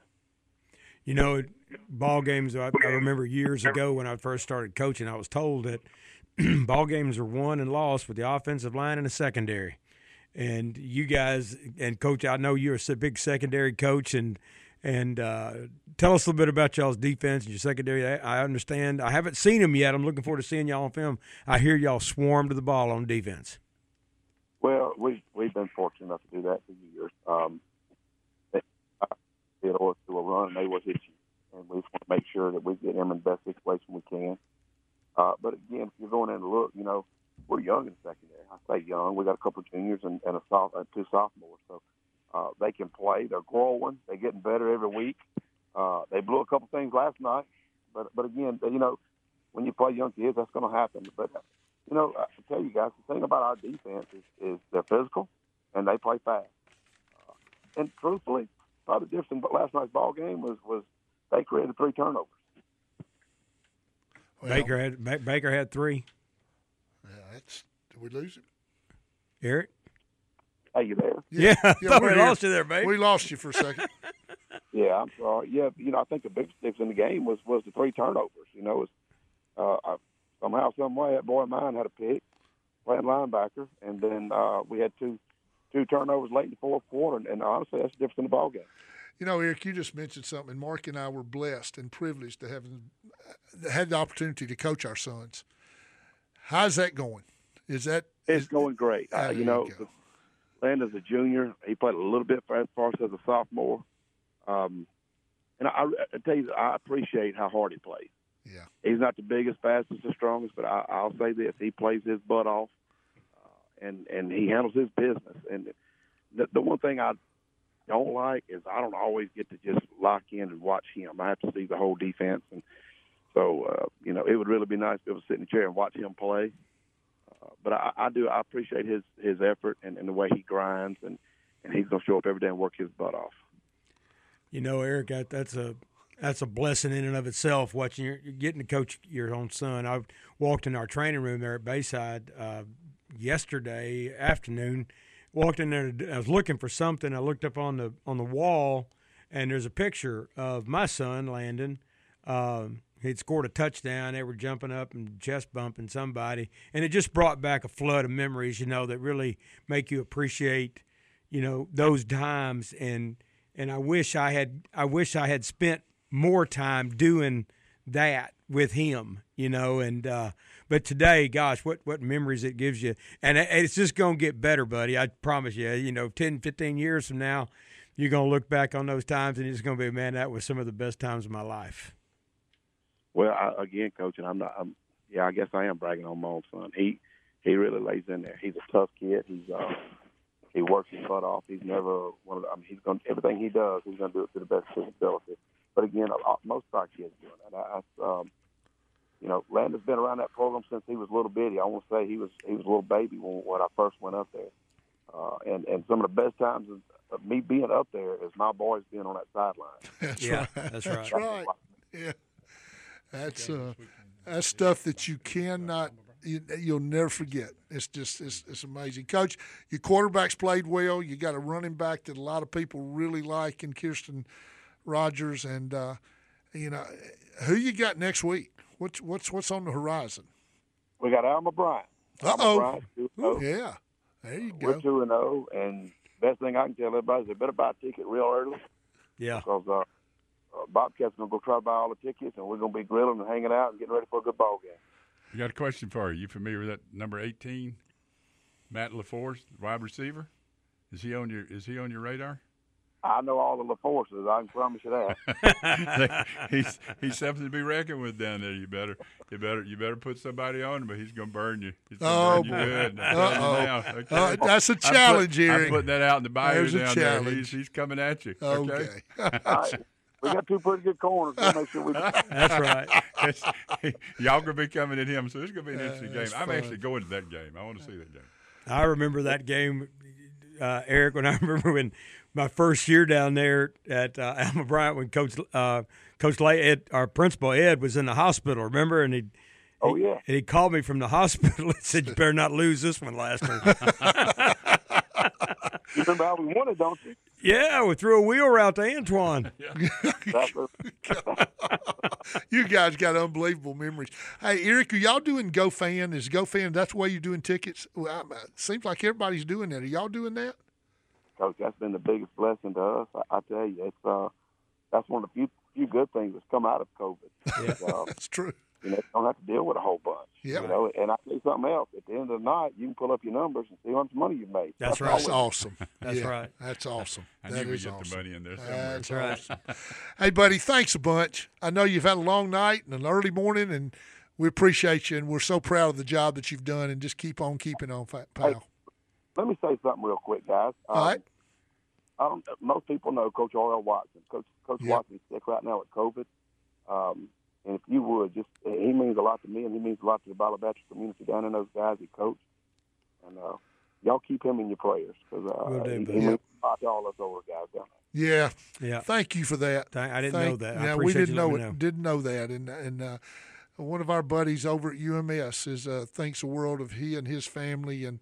Ball games, I remember years ago when I first started coaching, I was told that ball games are won and lost with the offensive line and the secondary. And you guys, and Coach, I know you're a big secondary coach, and tell us a little bit about y'all's defense and your secondary. I understand. I haven't seen them yet. I'm looking forward to seeing y'all on film. I hear y'all swarm to the ball on defense. Well, we've been fortunate enough to do that for years. It always do a run, and they will hit you. And we just want to make sure that we get them in the best situation we can. But, again, if you're going in to look, we're young in secondary. I say young. We got a couple of juniors and two sophomores. So they can play. They're growing. They're getting better every week. They blew a couple things last night. But again, when you play young kids, that's going to happen. But, I tell you guys, the thing about our defense is they're physical, and they play fast. And truthfully, probably the difference in last night's ball game was Baker had 3 turnovers. Well, Baker had 3. Yeah, did we lose it? Eric? Hey, you there? Yeah, we lost you there, babe. We lost you for a second. Yeah, I'm sorry. Yeah, I think the biggest difference in the game was the 3 turnovers. Somehow, some way, that boy of mine had a pick, playing linebacker, and then we had two turnovers late in the fourth quarter, and honestly, that's the difference in the ball game. Eric, you just mentioned something, and Mark and I were blessed and privileged to have had the opportunity to coach our sons. How's that going? It's going great. Landon's a junior. He played a little bit for us as a sophomore. And I tell you, I appreciate how hard he plays. Yeah. He's not the biggest, fastest, or strongest, but I'll say this. He plays his butt off, and he handles his business. And the one thing I don't like is I don't always get to just lock in and watch him. I have to see the whole defense. And so, it would really be nice to be able to sit in the chair and watch him play. But I appreciate his effort and the way he grinds, and he's going to show up every day and work his butt off. Eric, that's a blessing in and of itself, you're getting to coach your own son. I walked in our training room there at Bayside yesterday afternoon. Walked in there. I was looking for something. I looked up on the wall, and there's a picture of my son, Landon. He'd scored a touchdown. They were jumping up and chest bumping somebody, and it just brought back a flood of memories, that really make you appreciate, those times, and I wish I had spent more time doing that with him, and but today, gosh, what memories it gives you. And it's just going to get better, buddy. I promise you, 10, 15 years from now, you're going to look back on those times and it's going to be, man, that was some of the best times of my life. Well, again, Coach, and I guess I am bragging on my own son. He really lays in there. He's a tough kid. He works his butt off. He's never one of the, he's going everything he does, he's going to do it to the best of his ability. But again, most of our kids doing that. Landon's been around that program since he was a little bitty. I want to say he was a little baby when I first went up there. And some of the best times of me being up there is my boys being on that sideline. That's right. That's right. Yeah, that's stuff that you cannot. You'll never forget. It's amazing. Coach, your quarterbacks played well. You got a running back that a lot of people really like in Kirsten Rogers, and who you got next week? What's on the horizon? We got Alma Bryant. Uh-oh. Yeah. There you go. We're 2-0, and best thing I can tell everybody is they better buy a ticket real early. Yeah. Because Bobcats going to go try to buy all the tickets, and we're going to be grilling and hanging out and getting ready for a good ball game. We got a question for you. You familiar with that number 18, Matt LaForce, wide receiver? Is he on your radar? I know all the LaForces. I can promise you that. he's something to be reckoned with down there. You better put somebody on him, but he's going to burn you. He's Oh, burn you good. okay. That's a challenge, here. I'm putting that out in the bayou There's a down there. challenge. He's coming at you. Okay. All right. We got two pretty good corners. We'll make sure we. That's right. Y'all going to be coming at him, so it's going to be an interesting game. I'm fun. actually going to that game. I want to see that game. I remember that game, Eric, when I remember when my first year down there at Alma Bryant when Coach Lay, our principal, Ed, was in the hospital, remember? And he called me from the hospital and said, "You better not lose this one last week." You remember how we won it, don't you? Yeah, we threw a wheel route to Antoine. You guys got unbelievable memories. Hey, Eric, are y'all doing GoFan? Is GoFan, that's the way you're doing tickets? Well, it seems like everybody's doing that. Are y'all doing that? Coach, that's been the biggest blessing to us. I tell you, that's one of the few good things that's come out of COVID. Yeah, that's true. You don't have to deal with a whole bunch. Yeah. And I tell you something else. At the end of the night, you can pull up your numbers and see how much money you made. That's right. That's awesome. That's right. That's awesome. I That knew we is get awesome. the money in there somewhere. That's right. awesome. Hey, buddy, thanks a bunch. I know you've had a long night and an early morning, and we appreciate you, and we're so proud of the job that you've done, and just keep on keeping on, pal. Hey, let me say something real quick, guys. All right. Most people know Coach R.L. Watson. Coach Yep. Watson's sick right now with COVID. And if you would, he means a lot to me, and he means a lot to the Bible Baptist community down in those guys he coached. And y'all keep him in your prayers because he means a lot to all us older guys down there. Yeah. Thank you for that. I didn't know that. I Yeah, we appreciate didn't you know letting it. me know. Didn't know that. And one of our buddies over at UMS thinks the world of he and his family. And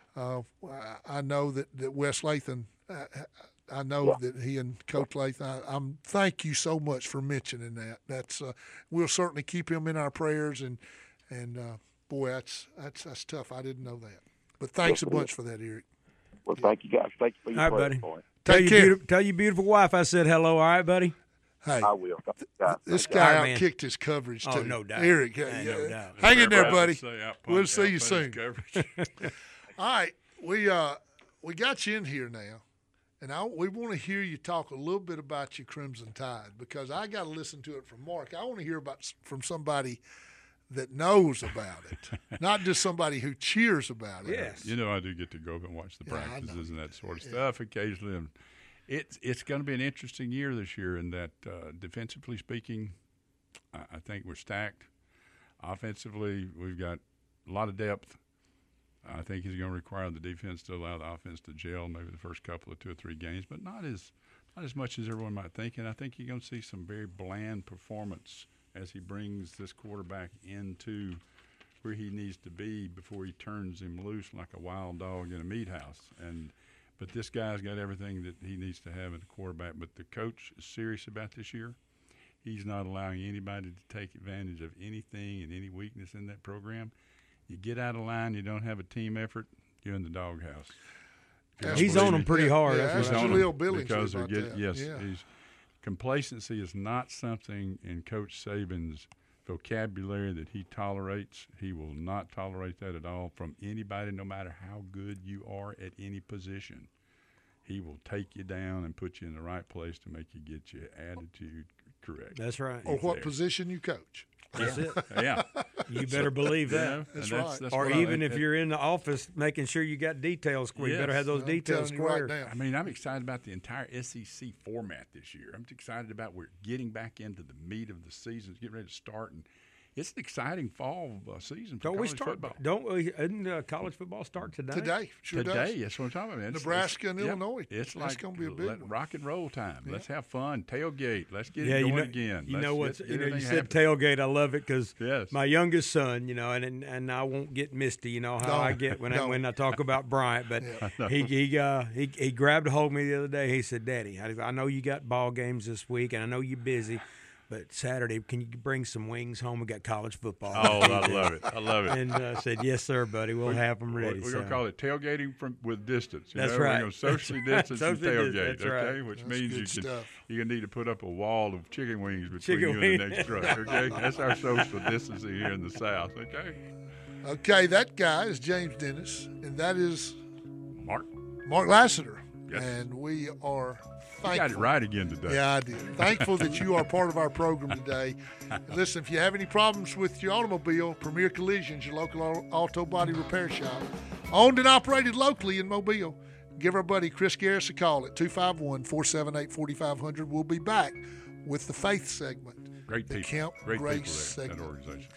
I know that Wes Lathan. I know that he and Coach Lathan. Thank you so much for mentioning that. That's we'll certainly keep him in our prayers. And boy, that's tough. I didn't know that. But thanks a bunch for that, Eric. Well, thank you, guys. Thank you for your All right, prayers buddy. for him. Take care. Tell your beautiful wife I said hello. All right, buddy. Hey, I will. Guys, this thank you. guy All right, man. outkicked his coverage too. Oh, no doubt. Eric, No doubt. hang in there, buddy. Say We'll see you outpunch soon. coverage. All right, we got you in here now, and we want to hear you talk a little bit about your Crimson Tide because I got to listen to it from Mark. I want to hear from somebody that knows about it, not just somebody who cheers about it. Yes. I do get to go up and watch the Yeah, I know. practices and that sort of stuff occasionally. And it's going to be an interesting year this year in that defensively speaking, I think we're stacked. Offensively, we've got a lot of depth. I think he's going to require the defense to allow the offense to gel maybe the first couple of 2 or 3 games, but not as much as everyone might think. And I think you're going to see some very bland performance as he brings this quarterback into where he needs to be before he turns him loose like a wild dog in a meat house. But this guy's got everything that he needs to have in a quarterback. But the coach is serious about this year. He's not allowing anybody to take advantage of anything and any weakness in that program. You get out of line, you don't have a team effort, you're in the doghouse. He's on them pretty hard. Yeah, That's that's what I what mean. Lil Billy because said they're about that. yes, Yeah. complacency is not something in Coach Saban's vocabulary that he tolerates. He will not tolerate that at all from anybody, no matter how good you are at any position. He will take you down and put you in the right place to make you get your attitude correct. That's right. Or what position you coach. That's it. Yeah. You better believe that. You know, That's and right. Or what I- even if you're in the office, making sure you got details square. You better Yes. have those I'm details telling you square. right now. I mean, I'm excited about the entire SEC format this year. I'm excited about we're getting back into the meat of the season. It's getting ready to start, and it's an exciting fall season for Don't we college start? football. Don't we? Isn't college football start today? Today, sure Today, does. that's what I'm talking about. Nebraska and Illinois. It's That's like gonna be a big one. rock and roll time. Let's have fun. Tailgate. Let's get Yeah, it you going know, again. you Let's know what's get you know. You everything said happening. tailgate. I love it because Yes. my youngest son, you know, and I won't get misty. You know how I get when I talk about Bryant, but he grabbed a hold of me the other day. He said, "Daddy, I know you got ball games this week, and I know you're busy." But Saturday, can you bring some wings home? We got college football. Oh, I love it. I love it. And I said, yes, sir, buddy. We'll have them ready. We're going to call it tailgating with distance. You That's know? right. We're going to socially distance and Socially tailgate. distance, that's Okay, right. which That's means good you're stuff. going to need to put up a wall of chicken wings between Chicken you and the wing. next truck. Okay, that's our social distancing here in the South. Okay, Okay, that guy is James Dennis, and that is Mark, Mark Lassiter. Yes. And we are thankful. you got it right again today. Yeah, I did. Thankful that you are part of our program today. Listen, if you have any problems with your automobile, Premier Collisions, your local auto body repair shop, owned and operated locally in Mobile, give our buddy Chris Garris a call at 251-478-4500. We'll be back with the faith segment. Great the people. Camp Great Grace people there, that segment. organization.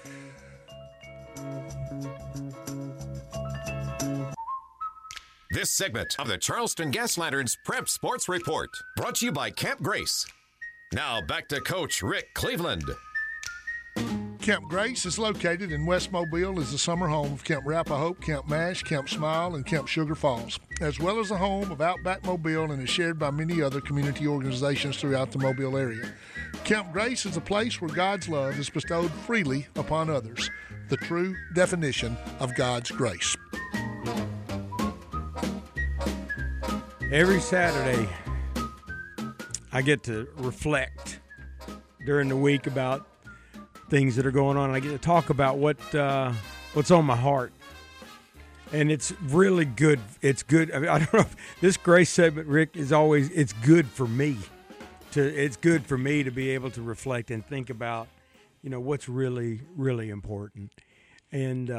This segment of the Charleston Gas Lanterns Prep Sports Report brought to you by Camp Grace. Now back to Coach Rick Cleveland. Camp Grace is located in West Mobile, is the summer home of Camp Rappahoe, Camp Mash, Camp Smile, and Camp Sugar Falls, as well as the home of Outback Mobile and is shared by many other community organizations throughout the Mobile area. Camp Grace is a place where God's love is bestowed freely upon others, the true definition of God's grace. Every Saturday, I get to reflect during the week about things that are going on. I get to talk about what's on my heart, and it's really good. It's good. I mean, I don't know if this grace segment, Rick, is always. It's good for me. It's good for me to be able to reflect and think about, what's really, really important. And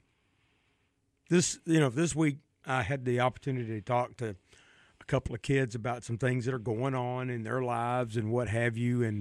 this week I had the opportunity to talk to a couple of kids about some things that are going on in their lives and what have you, and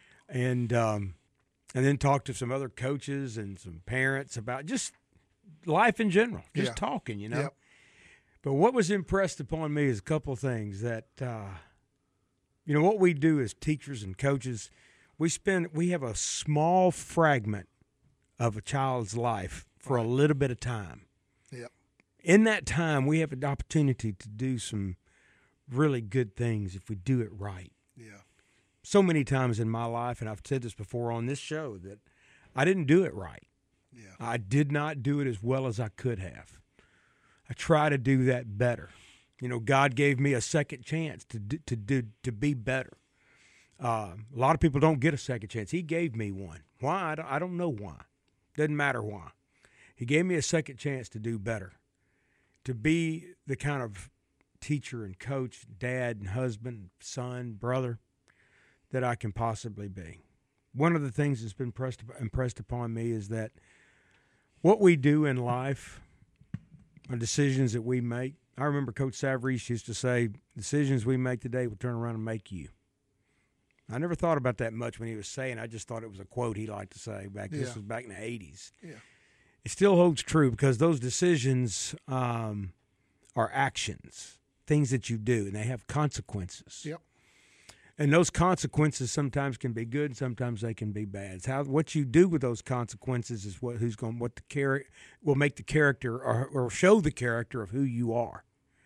then talk to some other coaches and some parents about just life in general, just talking, Yep. But what was impressed upon me is a couple of things that, what we do as teachers and coaches, we have a small fragment of a child's life for a little bit of time. Yep. In that time, we have an opportunity to do some really good things if we do it right. Yeah. So many times in my life, and I've said this before on this show, that I didn't do it right. Yeah. I did not do it as well as I could have. I try to do that better. God gave me a second chance to be better. A lot of people don't get a second chance. He gave me one. Why? I don't know why. Doesn't matter why. He gave me a second chance to do better, to be the kind of teacher and coach, dad and husband, son, brother that I can possibly be. One of the things that's been impressed upon me is that what we do in life are decisions that we make. I remember Coach Savarese used to say, decisions we make today will turn around and make you. I never thought about that much when he was saying. I just thought it was a quote he liked to say back. This was back in the 80s. Yeah. It still holds true because those decisions are actions, things that you do, and they have consequences. Yep. And those consequences sometimes can be good, and sometimes they can be bad. It's what you do with those consequences is will make the character or show the character of who you are.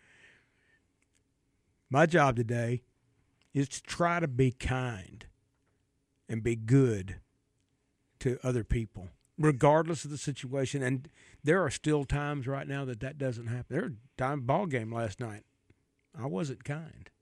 My job today is to try to be kind and be good to other people, regardless of the situation. And there are still times right now that doesn't happen. There was a ball game last night. I wasn't kind.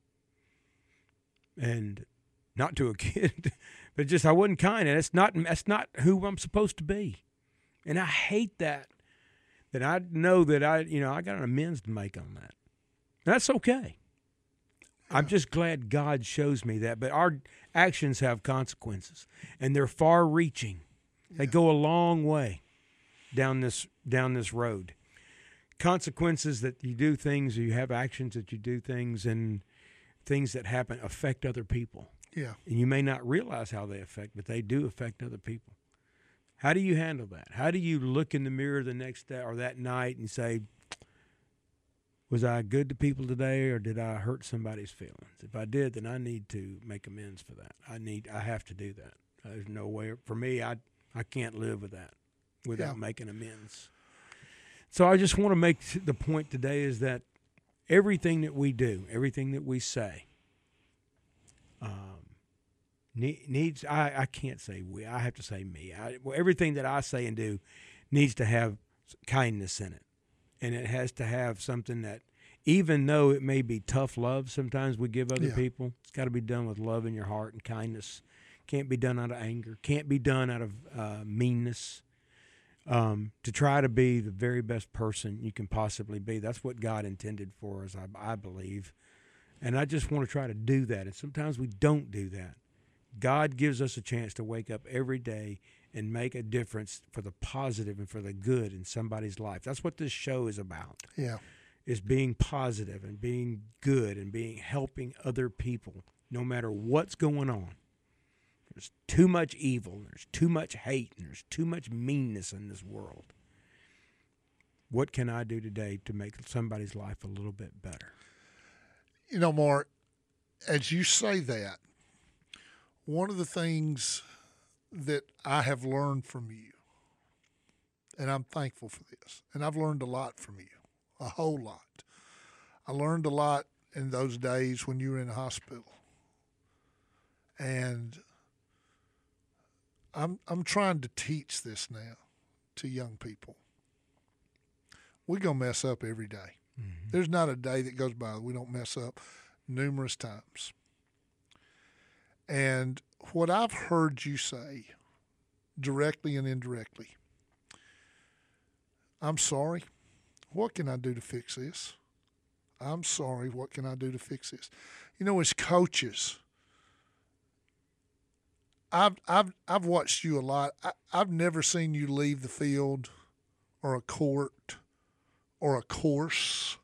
And not to a kid, but just I wasn't kind, and that's not who I'm supposed to be. And I hate that I know that I got an amends to make on that. And that's okay. I'm just glad God shows me that. But our actions have consequences, and they're far-reaching. They go a long way down this road. Consequences that you do things, or you have actions that you do things, and things that happen affect other people. Yeah. And you may not realize how they affect, but they do affect other people. How do you handle that? How do you look in the mirror the next day or that night and say, was I good to people today, or did I hurt somebody's feelings? If I did, then I need to make amends for that. I have to do that. There's no way for me. I can't live with that without making amends. So I just want to make the point today is that everything that we do, everything that we say, needs. I can't say we. I have to say me. Everything that I say and do needs to have kindness in it. And it has to have something that, even though it may be tough love sometimes we give other people, it's got to be done with love in your heart and kindness. Can't be done out of anger. Can't be done out of meanness. To try to be the very best person you can possibly be. That's what God intended for us, I believe. And I just want to try to do that. And sometimes we don't do that. God gives us a chance to wake up every day and make a difference for the positive and for the good in somebody's life. That's what this show is about. Yeah. Is being positive and being good and helping other people no matter what's going on. There's too much evil, there's too much hate, and there's too much meanness in this world. What can I do today to make somebody's life a little bit better? You know, Mark, as you say that, one of the things that I have learned from you, and I'm thankful for this, and I've learned a lot from you, a whole lot. I learned a lot in those days when you were in the hospital. And I'm trying to teach this now to young people. We're going to mess up every day. Mm-hmm. There's not a day that goes by that we don't mess up numerous times. And what I've heard you say, directly and indirectly, I'm sorry. What can I do to fix this? I'm sorry. What can I do to fix this? You know, as coaches, I've watched you a lot. I've never seen you leave the field or a court or a course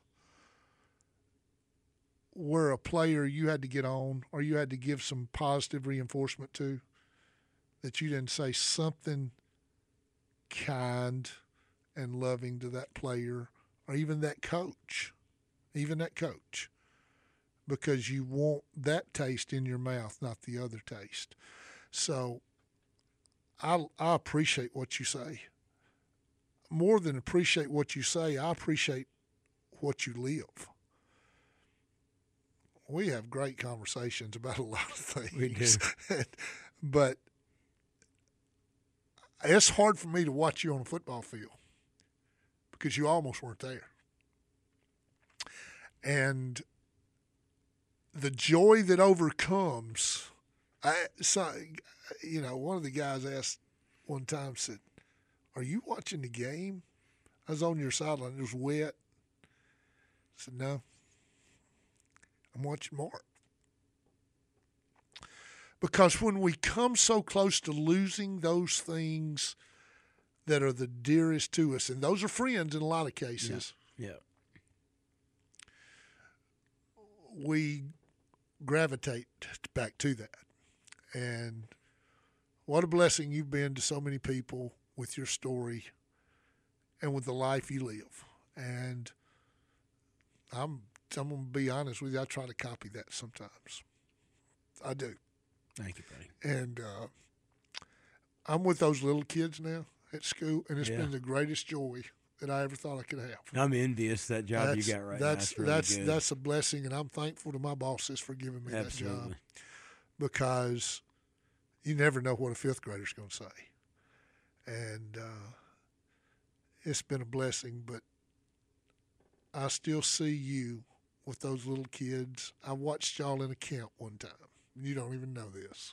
where a player you had to get on or you had to give some positive reinforcement to, that you didn't say something kind and loving to that player or even that coach, because you want that taste in your mouth, not the other taste. So I appreciate what you say. More than appreciate what you say, I appreciate what you live. We have great conversations about a lot of things. We do. But it's hard for me to watch you on a football field because you almost weren't there. And the joy that overcomes, one of the guys asked one time, said, "Are you watching the game?" I was on your sideline. It was wet. I said, "No, I'm watching Mark." Because when we come so close to losing those things that are the dearest to us, and those are friends in a lot of cases, we gravitate back to that. And what a blessing you've been to so many people with your story and with the life you live. And I'm going to be honest with you, I try to copy that sometimes. I do. Thank you, buddy. And I'm with those little kids now at school, and it's been the greatest joy that I ever thought I could have. I'm envious that job you got right now. That's really good. That's a blessing, and I'm thankful to my bosses for giving me that job, because you never know what a fifth grader's going to say. And it's been a blessing, but I still see you with those little kids. I watched y'all in a camp one time. You don't even know this.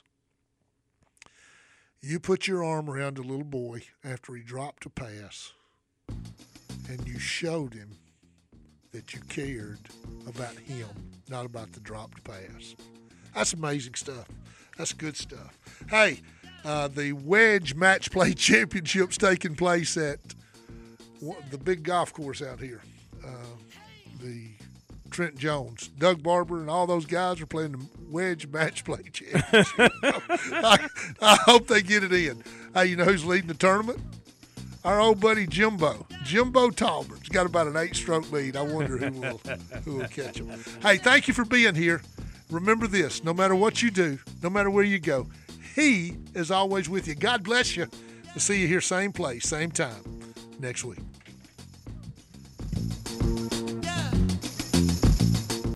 You put your arm around a little boy after he dropped a pass, and you showed him that you cared about him, not about the dropped pass. That's amazing stuff. That's good stuff. Hey, the Wedge Match Play Championships taking place at the big golf course out here. The Trent Jones, Doug Barber, and all those guys are playing the Wedge Match Play Championship. I hope they get it in. Hey, you know who's leading the tournament? Our old buddy Jimbo Talbert. He's got about an 8-stroke lead. I wonder who will catch him. Hey, thank you for being here. Remember this, no matter what you do, no matter where you go, he is always with you. God bless you. We'll see you here same place, same time next week.